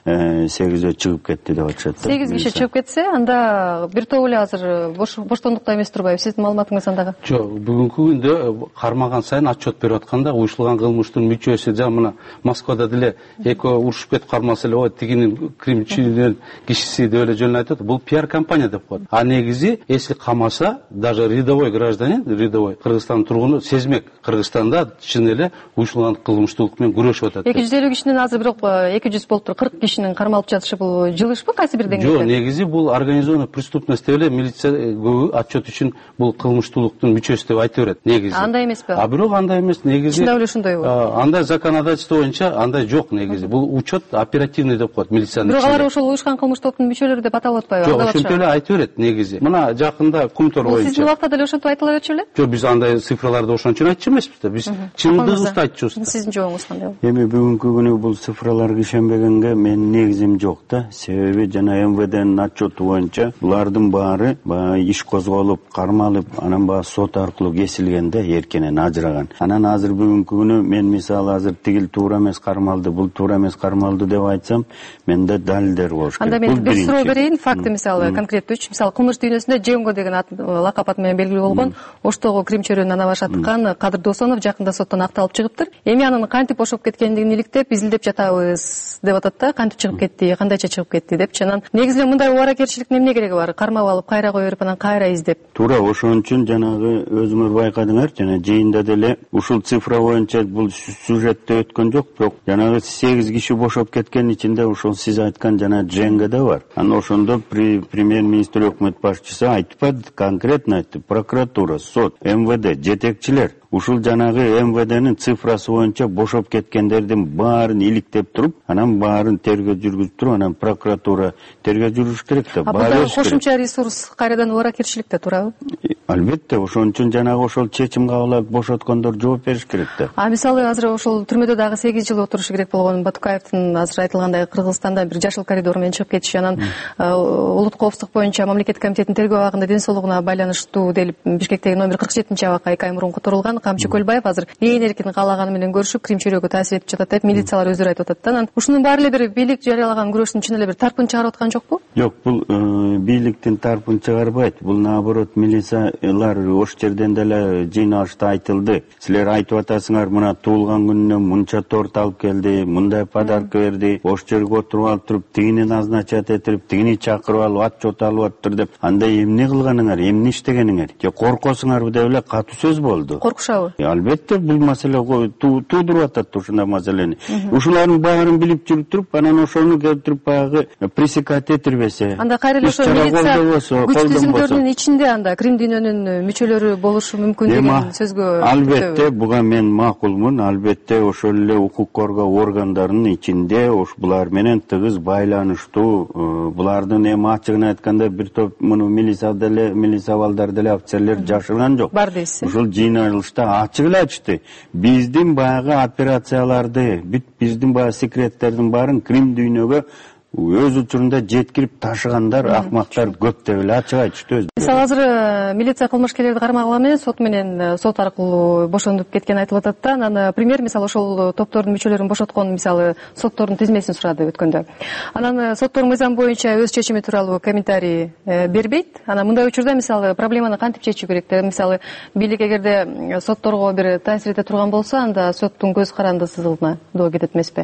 Speaker 16: 8 чыгып кетти деп атышат.
Speaker 14: 8 киши чыгып кетсе, анда бир тобу эле азыр боштондукта эмес турбайбы? Сиздин маалыматыңыз андагы? Жок,
Speaker 4: бүгүнкү күндө кармаган сайын отчет берип атканда уюштурулган кылмыштын мүчөсү жана мына Москвада деле экөө урушуп кетип кармаса эле ой тигинин кримчинин кишиси деп эле жөн айтат. Бул пиар компания деп коет. А негизи эси камаса, даже рядовой гражданин, рядовой Кыргызстандын тургуну сезмек. Кыргызстанда чын эле уюштурулган кылмыштуулук менен күрөшүп атат. 250 кишинин азыр бирок 200 болуп тур, 40 кишинин кармалып жатышы бул жылышпы кайсы бир деңгээлде? Жок, негизи бул организованный преступность деп эле милиция көбү отчет үчүн бул кылмыштуулуктун мүчөсү деп айта берет. Негизи. Андай эмеспи? А бирок андай эмес, негизи. Чындап эле ошондойбу? Андай законодательство боюнча андай жок негизи. Бул учет оперативный деп коет милициянын. Бирок алар ошол уюшкан кылмыш топтун мүчөлөрү деп аталып атпайбы? Жок, ошентип эле айта берет негизи. Мына жакында Кумтор боюнча. Сиздин убакта деле ошентип айтыла берчү беле? Жок, биз андай цифраларды ошон үчүн айтчу эмеспиз да. Биз чындыгыбызды айтчубуз. Сиздин жообуңуз кандай? Эми бүгүнкү күнү бул цифраларга ишенбегенге менин негизим жок да. Себеби жана МВДнин отчету боюнча булардын баары иш козголуп, кармалып, анан сот аркылуу кесилген да, эркенен ажыраган. Анан азыр бүгүнкү күнү мен мисалы азыр тигил туура эмес кармалды, бул туура эмес кармалды деп айтсам, менде далилдер болуш керек. Анда мен бир суроо берейин, факты мисалы конкреттүүчү. Мисалы кылмыш дүйнөсүндө Дженго деген лакап аты менен белгилүү болгон Оштогу Крим чөйрөнүн ана башы аткан Кадыр Досонов жакында соттон акталып чыгыптыр. Эми анын кантип бошоп кеткендигин иликтеп, изилдеп жатабыз деп атат да. Кантип чыгып кетти, кандайча чыгып кетти депчи. Анан негизи мындай убаракерчиликтин эмне кереги бар? Кармап алып, кайра кое берип, анан кайра издеп. Туура ошон үчүн жанагы өзүңөр байкадыңар, жана жыйында деле ушул цифра боюнча бул сюжетте өткөн жок, бирок жанагы 8 киши бошоп кеткен ичинде ошол сиз айткан жана Дженга да бар. Анан ошондо премьер-министр өкмөт башчысы айтпады, конкретно айтты. Прокуратура, сот, МВД, жетекчилер ушул жанагы МВДнин цифрасы боюнча бошоп кеткендердин баарын иликтеп туруп, анан баарын тергөө жүргүзүп туруп, анан прокуратура тергөө жүргүзүш керек да. Бул кошумча ресурс кайрадан убаракерчиликте туурабы? Албетте, ошон үчүн жанагы ошол чечим кабыл алып бошоткондор жооп бериш керек да. А мисалы азыр ошол түрмөдө дагы 8 жыл отурушу керек болгон Батукаевдин азыр айтылгандай Кыргызстанда бир жашыл коридор менен чыгып кетиши, анан улуттук коопсуздук боюнча мамлекеттик комитеттин тергөө абагында ден соолугуна байланыштуу делип Бишкектеги номер 47-абакка 2 ай мурун которулган. Камчы Көлбаев азыр ээн эркин каалаганы менен көрүшүп, Крим чөйрөгө таасир этип жатат деп милициялар өздөрү айтып атат да. Анан ушунун баары эле бир бийлик жарыялаган күрөштүн чын эле бир тарпын чыгарып аткан жокпу? Жок, бул бийликтин тарпын чыгарбайт. Бул наоборот милициялар ош жерден деле жыйналышта айтылды. Силер айтып атасыңар, мына туулган күнүнө мынча торт алып келди, мындай подарка берди, ош жерге отуруп алып туруп, тигини назначать этип, тигини чакырып алып, отчет алып аттыр деп. Анда эмне кылганыңар, эмне иштегениңер? Же коркосуңарбы деп эле катуу сөз болду. Коркушабы? Албетте, бул маселе туудуруп атат ушундай маселени. Ушулардын баарын билип жүрүп туруп, анан ошону келтирип баягы пресекать этирбесе. Анда кайра эле ошо милиция күч тизимдөрүнүн ичинде анда Крим дүйнөнүн мүчөлөрү болушу мүмкүн деген сөзгө. Албетте, буга мен макулмун. Албетте, ошол эле укук коргоо органдарынын ичинде булар менен тыгыз байланыштуу. Булардын эми ачыгын айтканда бир топ муну милиция балдар деле офицерлер жашырган жок. Бар дейсиз. Ушул жыйналышта ачык эле айтышты. Биздин баягы операцияларды, биздин баягы секреттердин баарын Крим дүйнөгө өз учурунда жеткирип ташыгандар, акмактар көп деп эле ачык айтышты. Мисалы азыр милиция кылмышкерлерди кармаганы менен сот аркылуу бошондуп кеткени айтылып атат да. Анан премьер мисалы ошол топтордун мүчөлөрүн бошоткон мисалы соттордун тизмесин сурады өткөндө. Анан соттордун мыйзам боюнча өз чечими тууралуу комментарий бербейт. Анан мындай учурда мисалы проблеманы кантип чечүү керек деп, мисалы бийлик эгерде сотторго бир таасир эте турган болсо, анда соттун көз карандысыздыгына доо кетет эмеспи?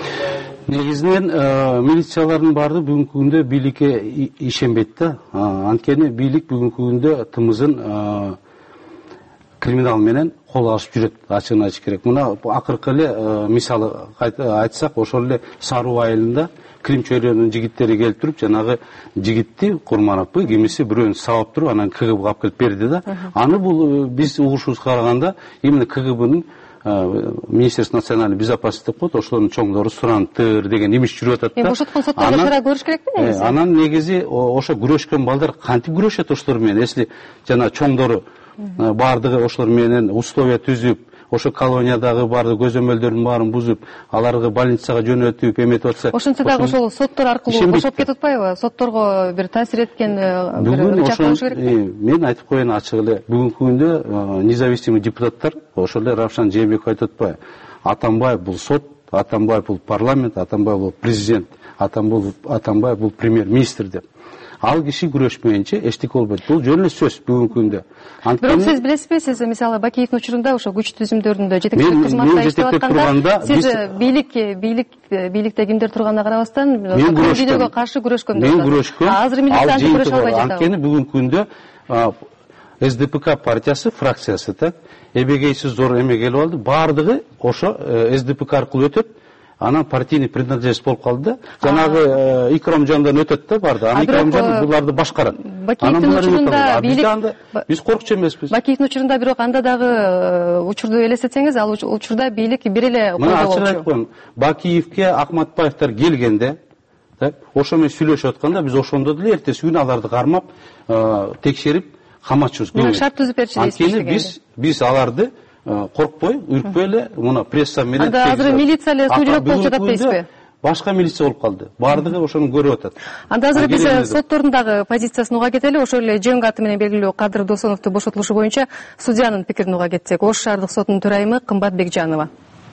Speaker 4: Негизинен милициялардын баары бүгүнкү күндө бийликке ишенбейт да. Анткени бийлик бүгүнкү күндө тымызын криминал менен кол алышып жүрөт, ачыгын айтыш керек. Мына акыркы эле мисалы айтсак, ошол эле Саруу айылында Крим чөйрөнүн жигиттери келип туруп, жанагы жигитти Курмановпу кимиси бирөөнү сабап туруп, анан КГБга алып келип берди да. Аны бул биз угушубузга караганда именно КГБнын Министерство национальной безопасности деп коет, ошолордун чоңдору сурантыр деген имиш жүрүп атат да. Бошоткон сотторго чара көрүш керекпи негизи? Анан негизи ошо күрөшкөн балдар кантип күрөшөт ошолор менен? Если жана чоңдору баардыгы ошолор менен условия түзүп, ошо колониядагы баардык көзөмөлдөрдүн баарын бузуп, аларды больницага жөнөтүп эметип атса.
Speaker 14: Ошентсе дагы ошол соттор аркылуу бошоп кетип атпайбы? Сотторго бир таасир эткен бир ычак болуш керек.
Speaker 4: Мен айтып коеюн ачык эле, бүгүнкү күндө независимый депутаттар ошол эле Равшан Жээнбеков айтып атпайбы? Атамбаев бул сот, Атамбаев бул парламент, Атамбаев бул президент, Атамбаев бул премьер-министр деп. Ал киши күрөшмөйүнчө эчтеке болбойт. Бул жөн эле сөз бүгүнкү күндө.
Speaker 14: Бирок сиз билесизби, сиз мисалы Бакиевдин учурунда ошо күч түзүмдөрүндө жетекчилик кызматта иштеп атканда сиз бийликте кимдер турганына карабастан дүйнөгө каршы күрөшкөн деп атасыз.
Speaker 4: Мен күрөшкөм.
Speaker 14: Азыр милиция күрөшө албай жатабы?
Speaker 4: Анткени бүгүнкү күндө СДПК партиясы, фракциясы так эбегейсиз зор эме келип алды. Баардыгы ошо СДПК аркылуу өтөт. Анан партийный принадлежность болуп калды да. Жанагы Икрамжандан өтөт да барды. Анан Икрамжан буларды башкарат.
Speaker 14: Бакиевдин учурунда
Speaker 4: биз коркчу эмеспиз.
Speaker 14: Бакиевдин учурунда бирок анда дагы учурду элестетсеңиз, ал учурда бийлик бир эле колдо болчу.
Speaker 4: Ачык айтып коеюн. Бакиевке Акматбаевтар келгенде, ошо менен сүйлөшүп атканда биз ошондо деле эртеси күнү аларды кармап, текшерип, каматчыбыз.
Speaker 14: Шарт түзүп берчү дейсиз.
Speaker 4: Анткени биз аларды коркпой, үркпөй эле муну пресса менен.
Speaker 14: Анда азыр милиция эле суу болуп жатат дейсизби?
Speaker 4: Башка милиция болуп калды. Баардыгы ошону көрүп атат.
Speaker 14: Анда азыр биз соттордун дагы позициясын уга кетели. Ошол эле ЖНК аты менен белгилүү Кадыр Досоновду бошотулушу боюнча судьянын пикирин уга кетсек. Ош шаардык сотунун төрайымы Кымбат Бекжанова.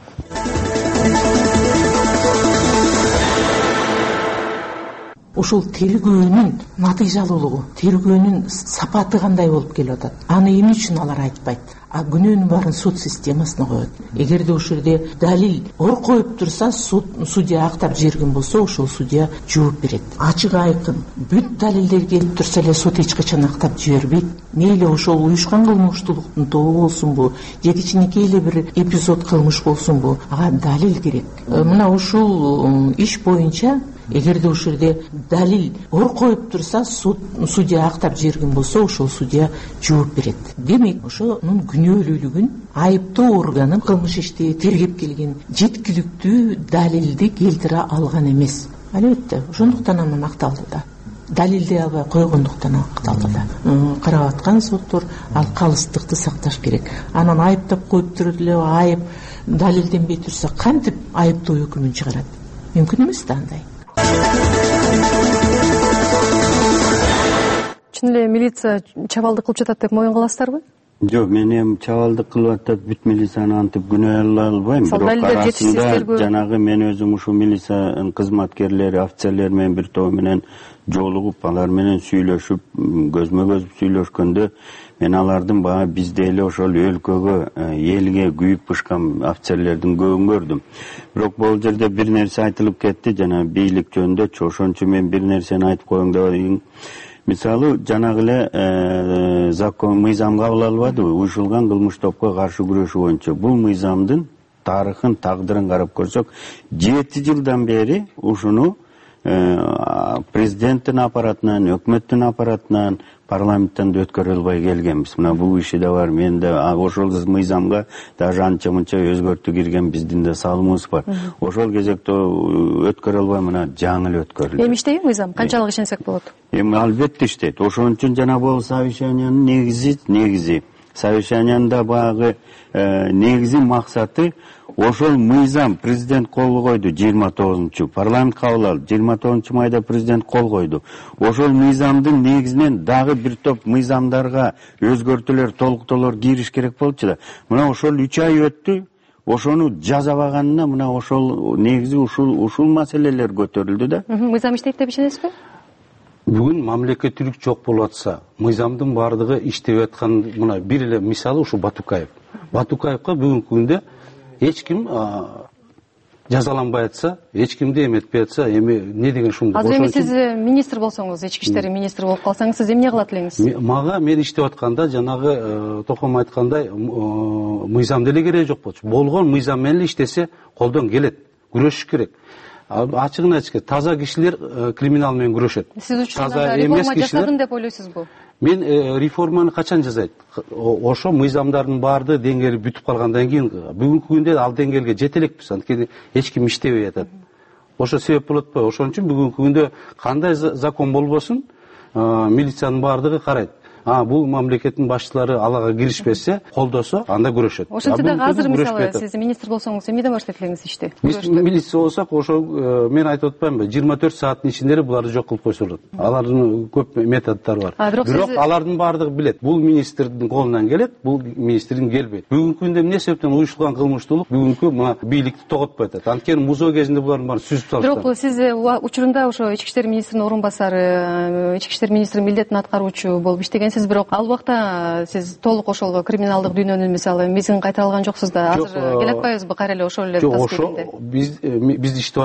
Speaker 17: Ушул тергөөнүн натыйжалуулугу, тергөөнүн сапаты кандай болуп келип атат? Аны эмне үчүн алар айтпайт? Күнөөнүн баарын суд системасына коет. Эгерде ошол жерде далил ор коюп турса, судья актап жиберген болсо, ошол судья жооп берет. Ачык айкын бүт далилдер келип турса эле суд эч качан актап жибербейт. Мейли ошол уюшкан кылмыштуулуктун тобу болсунбу, же кичинекей эле бир эпизод кылмыш болсунбу, ага далил керек. Мына ушул иш боюнча эгерде ошол жерде далил ор коюп турса, судья актап жиберген болсо, ошол судья жооп берет. Демек, ошонун күнөөлүүлүгүн айыптоо органы кылмыш ишти тергеп келген жеткиликтүү далилди келтире алган эмес. Албетте, ошондуктан анан акталды да. Далилдей албай койгондуктан акталды да. Карап аткан соттор ал калыстыкты сакташ керек. Анан айыптап коюп туруп эле айып далилденбей турса, кантип айыптоо өкүмүн чыгарат? Мүмкүн эмес да андай.
Speaker 14: Чын эле милиция чабалдык кылып жатат деп моюн кыласыздарбы?
Speaker 16: Жок, мен эми чабалдык кылып атат, бүт милицияны антип күнөө ала албайм. Бирок арасында жанагы мен өзүм ушул милициянын кызматкерлери, офицерлер менен бир топ менен жолугуп, алар менен сүйлөшүп, көзмө-көз сүйлөшкөндө мен алардын баа бизде эле ошол өлкөгө, элге күйүк бышкан офицерлердин көбүн көрдүм. Бирок бул жерде бир нерсе айтылып кетти, жана бийлик жөнүндө, ошончо мен бир нерсени айтып коеюн деп. Мисалы, жанагы эле закон мыйзам кабыл албадыбы? Уюшулган кылмыш топко каршы күрөшүү боюнча. Бул мыйзамдын тарыхын, тагдырын карап көрсөк, 7 жылдан бери ушуну президенттин аппаратынан, өкмөттүн аппаратынан, парламенттен да өткөрө албай келгенбиз. Мына бул иши да бар. Мен да ошол мыйзамга даже анча-мынча өзгөртүү кирген биздин да салымыбыз бар. Ошол кезекте өткөрө албай мына жаңы эле өткөрүлдү.
Speaker 14: Эми иштейби мыйзам? Канчалык ишенсек болот?
Speaker 16: Эми албетте иштейт. Ошон үчүн жана бул совещаниянын негизи. Совещаниянын да багы негизи максаты ошол мыйзам президент кол койду 29-чу, парламент кабыл алды. 29 майда президент кол койду. Ошол мыйзамдын негизинен дагы бир топ мыйзамдарга өзгөртүүлөр, толуктоолор кириш керек болчу да. Мына ошол 3 ай өттү. Ошону жазабаганына мына ошол негизи ушул маселелер көтөрүлдү да.
Speaker 14: Мыйзам иштейт деп ишенесизби?
Speaker 4: Бүгүн мамлекеттүүлүк жок болуп атса, мыйзамдын баардыгы иштеп аткан мына бир эле мисалы ушу Батукаев. Батукаевка бүгүнкү күндө эч ким жазаланбай атса, эч кимди эметпей атса, эми не деген ушундай.
Speaker 14: Азыр эми сиз министр болсоңуз, ички иштер министри болуп калсаңыз, сиз эмне кылат элеңиз?
Speaker 4: Мага мен иштеп атканда жанагы Током айткандай мыйзам деле кереги жок болчу. Болгон мыйзам менен эле иштесе колдон келет, күрөшүш керек. Ачыгын айтышка, таза кишилер криминал менен күрөшөт.
Speaker 14: Сиз үчүн реформа жасадым деп ойлойсузбу?
Speaker 4: Мен реформаны качан жасайт? Ошо мыйзамдардын баарды деңгээли бүтүп калгандан кийин бүгүнкү күндө ал деңгээлге жете элекпиз, анткени эч ким иштебей атат. Ошо себеп болот го. Ошон үчүн бүгүнкү күндө кандай закон болбосун, милициянын баардыгы карайт. бул мамлекеттин башчылары алага киришпесе, колдосо, анда күрөшөт.
Speaker 14: Ошентсе дагы азыр мисалы сиз министр болсоңуз эмнеден баштайт элеңиз ишти?
Speaker 4: Милиция болсак, ошо мен айтып атпаймынбы, 24 сааттын ичинде буларды жок кылып койсо болот. Алардын көп методдору бар. Бирок алардын баардыгы билет. Бул министрдин колунан келет, бул министрдин келбейт. Бүгүнкү күндө эмне себептен уюштурулган кылмыштуулук бүгүнкү мына бийликти тоготпой атат. Анткени музоо кезинде булардын баарын сүзүп салышты.
Speaker 14: Бирок сиз учурунда ошо ички иштер министринин орун басары, ички иштер министринин милдетин аткаруучу болуп иштегенсиз, бирок ал убакта сиз толук ошол криминалдык дүйнөнүн мисалы мизин кайтара алган жоксуз да. Азыр келе атпайбызбы кайра эле ошол эле
Speaker 4: ошо биз иштеп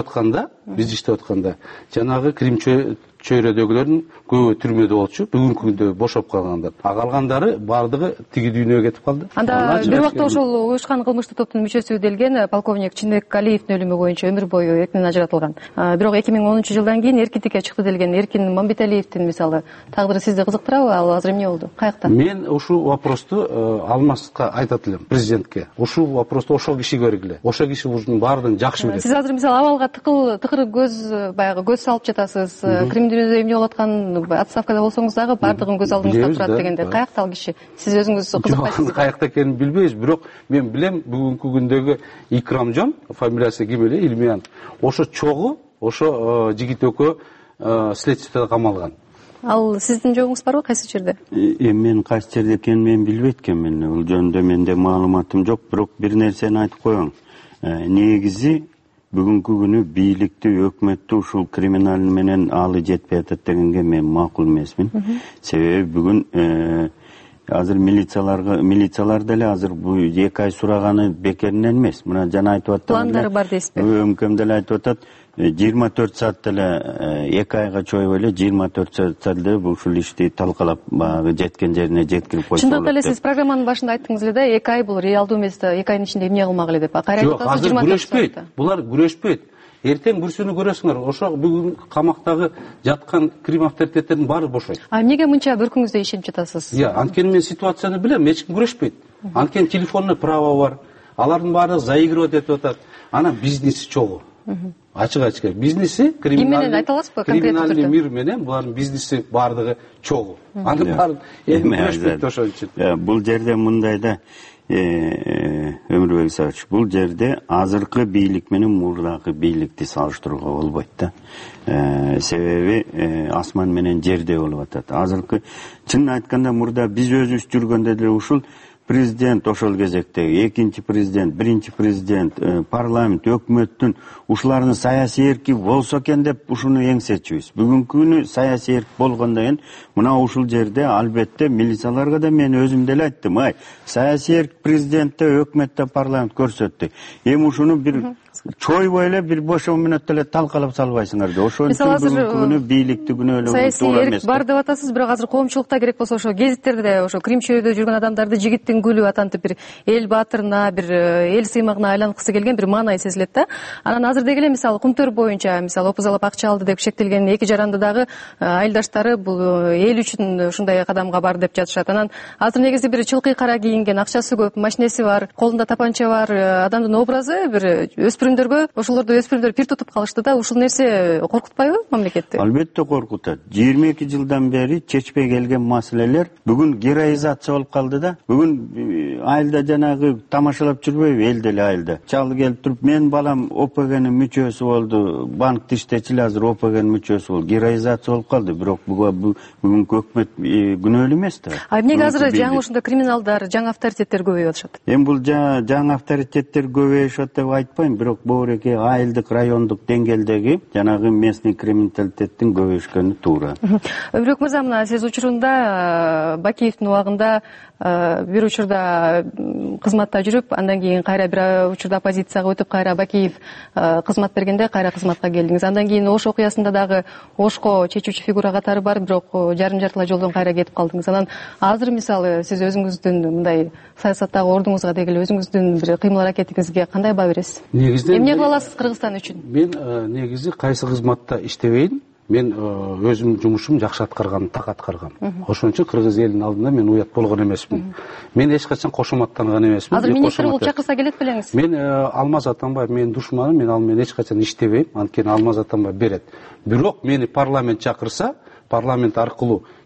Speaker 4: атканда жанагы крим чөйрөдөгүлөрдүн көбү түрмөдө болчу, бүгүнкү күндө бошоп калгандар. Калгандары баардыгы тиги дүйнөгө кетип калды.
Speaker 14: Анда бир убакта ошол уюшкан кылмыштуу топтун мүчөсү делген полковник Чынбек Алиевдин өлүмү боюнча өмүр бою эркинен ажыратылган. Бирок 2010 жылдан кийин эркиндикке чыкты делген Эркин Мамбеталиевдин мисалы тагдыры сизди кызыктырабы? Ал азыр эмне болду? Каякта?
Speaker 4: Мен ушул вопросту Алмазга айтат элем, президентке. Ушул вопросту ошол киши көргүлө. Ошол киши ушунун баардыгын жакшы билет.
Speaker 14: Сиз азыр мисалы абалга тыкыр көз салып жатасыз. Дүйнөдө эмне болуп аткан отставкада болсоңуз дагы баардыгын көз алдыңызда турат дегенде каякта ал киши? Сиз өзүңүз кызыкпайсызбы?
Speaker 4: Каякта экенин билбейбиз, бирок мен билем бүгүнкү күндөгү Икрамжон, фамилиясы ким эле, Илмиян. Ошо чогуу, ошо жигит экөө следствияда камалган.
Speaker 14: Ал сиздин жогуңуз барбы кайсы жерде?
Speaker 16: Мен кайсы жерде экенин мен билбейт экенмин. Бул жөнүндө менде маалыматым жок, бирок бир нерсени айтып коеюн. Негизи бүгүнкү күнү бийликти, өкмөттү ушул криминал менен алы жетпей атат дегенге мен макул эмесмин. Себеби бүгүн азыр милициялар деле азыр бул 2 ай сураганы бекеринен эмес. Мына жана айтып атат.
Speaker 14: Пландары бар дейсизби?
Speaker 16: Өмкөм деле айтып атат. 24 саат деле 2 айга чоюп эле 24 саат деле ушул ишти талкалап баягы жеткен жерине жеткирип койсо болот.
Speaker 14: Чындыкта эле сиз программанын башында айттыңыз эле да, 2 ай бул реалдуу эмес да, 2 айдын ичинде эмне кылмак эле деп.
Speaker 4: Жок, азыр күрөшпөйт. Булар күрөшпөйт. Эртең бүрсүнү көрөсүңөр, ошо бүгүн камактагы жаткан крим авторитеттердин баары бошойт.
Speaker 14: Эмнеге мынча бөркүңүздө ишенип жатасыз?
Speaker 4: Анткени мен ситуацияны билем, эч ким күрөшпөйт. Анткени телефонный право бар. Алардын баары заигрывать этип атат. Анан бизнеси чогуу. Ачык бизнеси криминалдык мир менен булардын бизнеси баардыгы чогуу. Анын баары күрөшпөйт ошон үчүн.
Speaker 16: Бул жерде мындай да Өмүрбек Исаевич, бул жерде азыркы бийлик менен мурдагы бийликти салыштырууга болбойт да. Себеби асман менен жерде болуп атат. Азыркы чынын айтканда мурда биз өзүбүз жүргөндө деле ушул президент ошол кезектеги, экинчи президент, биринчи президент, парламент, өкмөттүн ушулардын саясий эрки болсо экен деп ушуну эңсечүбүз. Бүгүнкү күнү саясий эрк болгондон кийин мына ушул жерде албетте милицияларга да мен өзүм деле айттым, саясий эрк президентте, өкмөттө, парламент көрсөттү. Эми ушуну бир чойбой эле бир бошо мүнөттө эле талкалап салбайсыңар да. Ошон үчүн бүгүнкү күнү бийликти күнөөлөгөн
Speaker 14: саясий эрк бар деп атасыз, бирок азыр коомчулукта керек болсо ошо гезиттерде ошо крим чөйрөдө жүргөн адамдарды жигиттин гүлү атантып бир эл баатырына, бир эл сыймагына айланткысы келген бир маанай сезилет да. Анан азыр деги эле мисалы кумтөр боюнча мисалы опузалап акча алды деп шектелген эки жаранды дагы айылдаштары бул эл үчүн ушундай кадамга бар деп жатышат. Анан азыр негизи бир чылкый кара кийинген, акчасы көп, машинеси бар, колунда тапанча бар адамдын образы бир өспүрүмдөргө, ошолорду өспүрүмдөр пир тутуп калышты да. Ушул нерсе коркутпайбы мамлекетти?
Speaker 16: Албетте коркутат. 22 жылдан бери чечпей келген маселелер бүгүн героизация болуп калды да. Бүгүн айылда жанагы тамашалап жүрбөйбү, эл деле айылда. Чал келип туруп, мен балам ОПГнын мүчөсү болду, банкта иштечү эле азыр ОПГнын мүчөсү болду. Героизация болуп калды, бирок бүгүнкү өкмөт күнөөлүү эмес да.
Speaker 14: Эмнеге азыр жаңы ушундай криминалдар, жаңы авторитеттер көбөйүп атышат?
Speaker 16: Эми бул жаңы авторитеттер көбөйүшөт деп айтпайм, бирок бөбүреке айылдык, райондук деңгээлдеги жанагы местный криминалитеттин көбөйүшкөнү туура.
Speaker 14: Өмүрбек мырза, мына сиз учурунда Бакиевдин убагында бир учурда кызматта жүрүп, андан кийин кайра бир учурда оппозицияга өтүп, кайра Бакиев кызмат бергенде кайра кызматка келдиңиз. Андан кийин Ош окуясында дагы Ошко чечүүчү фигура катары бар, бирок жарым-жартылай жолдон кайра кетип калдыңыз. Анан азыр мисалы сиз өзүңүздүн мындай саясаттагы ордуңузга деги эле өзүңүздүн бир кыймыл аракетиңизге кандай баа бересиз? Эмне кыла аласыз Кыргызстан үчүн?
Speaker 4: Мен негизи кайсы кызматта иштебейин, мен өзүм жумушум жакшы аткарган, так аткаргам. Ошон үчүн кыргыз элинин алдында мен уят болгон эмесмин. Мен эч качан кошоматтанган эмесмин.
Speaker 14: Азыр министр болуп чакырса келет белеңиз?
Speaker 4: Мен Алмаз Атамбаев менин душманым, мен ал менен эч качан иштебейм, анткени Алмаз Атамбаев берет. Бирок мени парламент чакырса, парламент аркылуу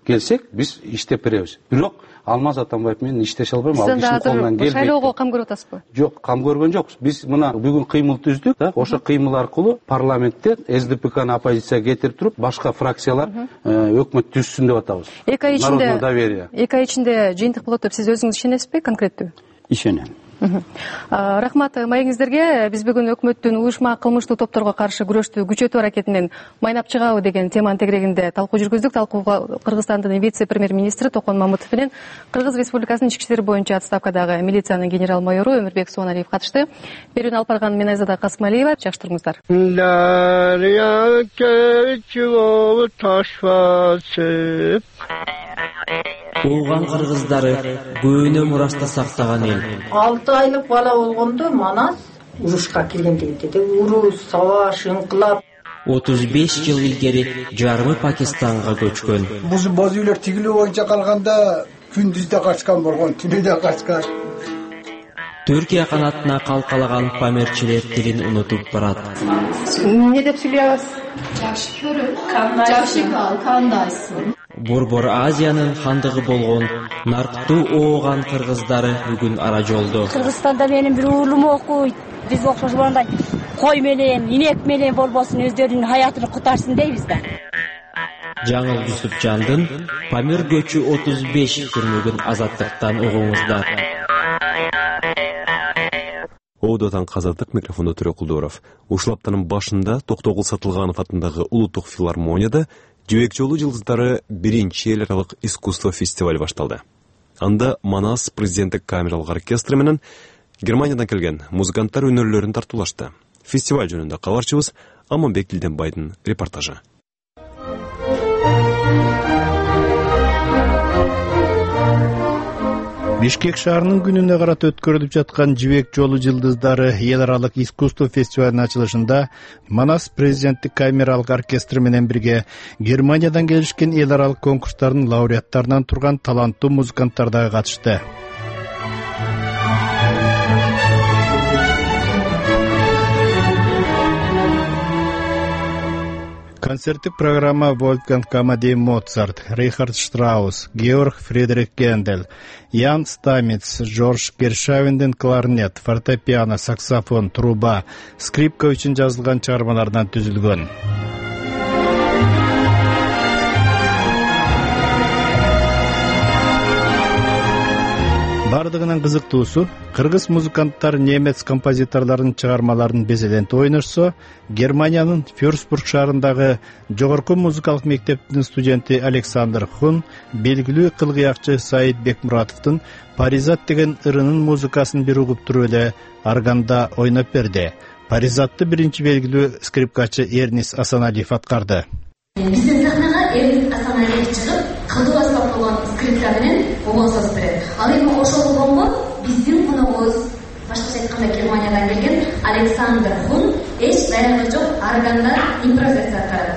Speaker 4: келсек биз иштеп беребиз. Бирок Алмаз Атамбаев менен иштеше албайм. Ал кишинин колунан келбейт.
Speaker 14: Шайлоого кам көрүп атасызбы?
Speaker 4: Жок, кам көргөн жокпуз. Биз мына бүгүн кыймыл түздүк да, ошо кыймыл аркылуу парламентте СДПКны оппозицияга кетирип туруп, башка фракциялар өкмөт түзсүн деп атабыз. Народное доверие.
Speaker 14: 2 ай ичинде жыйынтык болот деп сиз өзүңүз ишенесизби, конкреттүү?
Speaker 16: Ишенем.
Speaker 14: Рахмат маегиңиздерге. Биз бүгүн өкмөттүн уюшма кылмыштуу топторго каршы күрөштү күчөтүү аракетинен майнап чыгабы деген теманын тегерегинде талкуу жүргүздүк. Талкууга Кыргызстандын вице-премьер-министри Токон Мамытов менен Кыргыз Республикасынын ички иштер боюнча отставкадагы милициянын генерал-майору Өмүрбек Суаналиев катышты. Берүүнү алып барган мен Айзада Касымалиева. Жакшы туруңуздар.
Speaker 18: Оған кыргыздары көөнө мурашты сактаган эл.
Speaker 19: 6 айлык бала болгондо Манас урушка киргенди деди. Уруш, сабаш, инкылап.
Speaker 18: 35 жыл илгери жарымы Пакистанга көчкөн.
Speaker 20: Боз үйлөр тигилүү боюнча калганда күндүздө качкан болгон, түнүдө качкан.
Speaker 18: Түркия канатына калкалаган памирчилер тилин унутуп барат.
Speaker 19: Эмне деп сүйлөйбүз?
Speaker 21: Жакшы көрүп, жакшы кал, кандайсың?
Speaker 18: Борбор Азиянын хандыгы болгон нарктуу ооган кыргыздары бүгүн ара жолдо.
Speaker 22: Кыргызстанда менин бир уулум окуйт. Биз окшошгондой кой менен, инек менен болбосун өздөрүнүн хаятын кутарсын дейбиз да.
Speaker 18: Жаңыл Жусупжандын Памир көчү 35 түрмөгүн азаттыктан угуңуздар.
Speaker 2: Оодотан Казаттык, микрофондо Төрө Кулдуров. Ушул аптанын башында Токтогул Сатылганов атындагы Улуттук филармонияда Жибек жолу жылдыздары биринчи эл аралык искусство фестиваль башталды. Анда Манас президенттик камералык оркестры менен Германиядан келген музыканттар өнөрлөрүн тартуулашты. Фестиваль жөнүндө кабарчыбыз Аманбек Дилденбайдын репортажы.
Speaker 3: Бишкек шаарынын күнүнө карата өткөрүлүп жаткан Жибек жолу жылдыздары эл аралык искусство фестивалынын ачылышында Манас президенттик камералык оркестры менен бирге Германиядан келишкен эл аралык конкурстардын лауреаттарынан турган таланттуу музыканттар да катышты. Концерттик программа Вольфганг Амадей Моцарт, Рихард Штраус, Георг Фридрих Гендель, Ян Стамиц, Жорж Гершавиндин кларнет, фортепиано, саксофон, труба, скрипка үчүн жазылган чыгармалардан түзүлгөн. Бардыгынан кызыктуусу, кыргыз музыканттар немец композиторлорунун чыгармаларын безелентип ойношсо, Германиянын Фюрсбург шаарындагы жогорку музыкалык мектептин студенти Александр Хун белгилүү кылгыякчы Саид Бекмуратовдун Паризат деген ырынын музыкасын бир угуп туруп эле органда ойноп берди. Паризатты биринчи белгилүү скрипкачы Эрнис Асаналиев аткарды.
Speaker 23: Биздин сахнага Эрнис Асаналиев чыгып, кылдуу аспап болгон скрипка менен голос берет. Ал эми ошол болгонго биздин коногубуз, башкача айтканда Германиядан келген Александр Хун эч даярдыгы жок органда импровизация аткарат.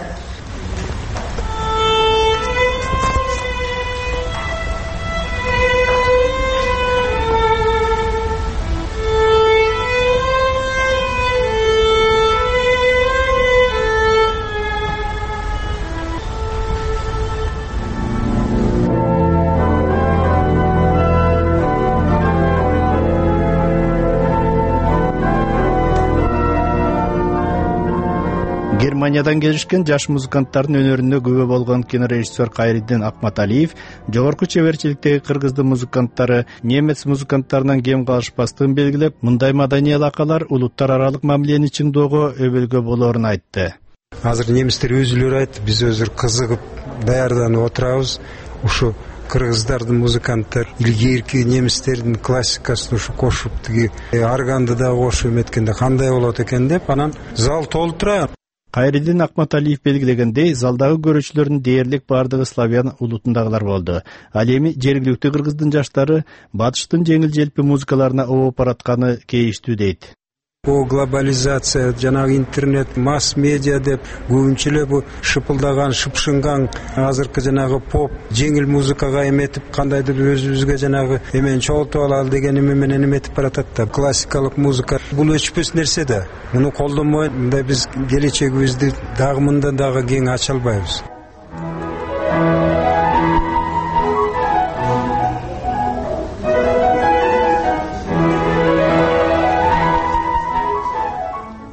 Speaker 3: Германиядан келишкен жаш музыканттардын өнөрүнө күбө болгон кинорежиссер Кайриддин Акматалиев жогорку чеберчиликтеги кыргыздын музыканттары немец музыканттарынан кем калышпастыгын белгилеп, мындай маданий алакалар улуттар аралык мамилени чыңдоого өбөлгө болоорун айтты.
Speaker 24: Азыр немистер өзүлөрү айтты, биз өзүр кызыгып даярданып отурабыз. Ушу кыргыздардын музыканттар илгерки немистердин классикасын ушу кошуп тиги органды да кошуп эметкенде кандай болот экен деп, анан зал толтура.
Speaker 3: Кайриддин Акматалиев белгилегендей, залдагы көрүүчүлөрдүн дээрлик бардыгы славян улутундагылар болду. Ал эми жергиликтүү кыргыздын жаштары батыштын жеңил желпи музыкаларына ооп баратканы кейиштүү дейт.
Speaker 24: Бу глобализация, жанагы интернет, масс-медиа деп көбүнчө эле бу шыпылдаган, шыпшынган азыркы жанагы поп, жеңил музыкага эметип, кандайдыр өзүбүзгө жанагы эмен чогултуп алалы деген эме менен эметип баратат да. Классикалык музыка бул өчпөс нерсе да. Муну колдонбой, мындай биз келечегибизди дагы мындан дагы кең ача албайбыз.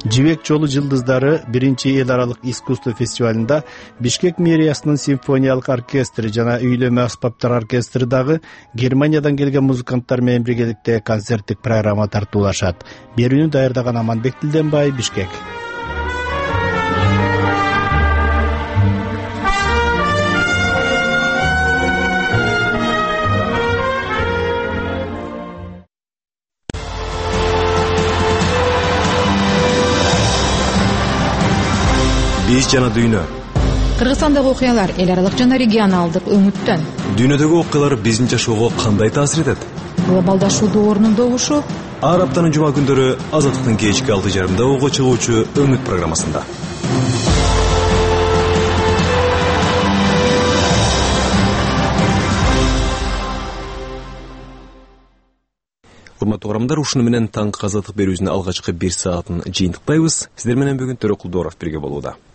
Speaker 3: Жибек жолу жылдыздары 1-эл аралык искусство фестивалында Бишкек мэриясынын симфониялык оркестри жана үйлөмө аспаптар оркестри дагы Германиядан келген музыканттар менен биргеликте концерттик программа тартуулашат. Берүүнү даярдаган Аманбек Тилденбай, Бишкек.
Speaker 2: Биз жана дүйнө.
Speaker 6: Кыргызстандагы окуялар эл аралык жана регионалдык өңүттөн.
Speaker 2: Дүйнөдөгү окуялар биздин жашоого кандай таасир этет?
Speaker 6: Глобалдашуудун орнундогушу.
Speaker 2: Ар аптанын жума күндөрү Азаттыктын кечки 6:30 ого чыгуучу Өңүт программасында. Урматтуу угармандар, ушуну менен таңкы азаттык берүүбүздүн алгачкы 1 саатын жыйынтыктайбыз. Сиздер менен бүгүн Төрөкул Дооров бирге болууда.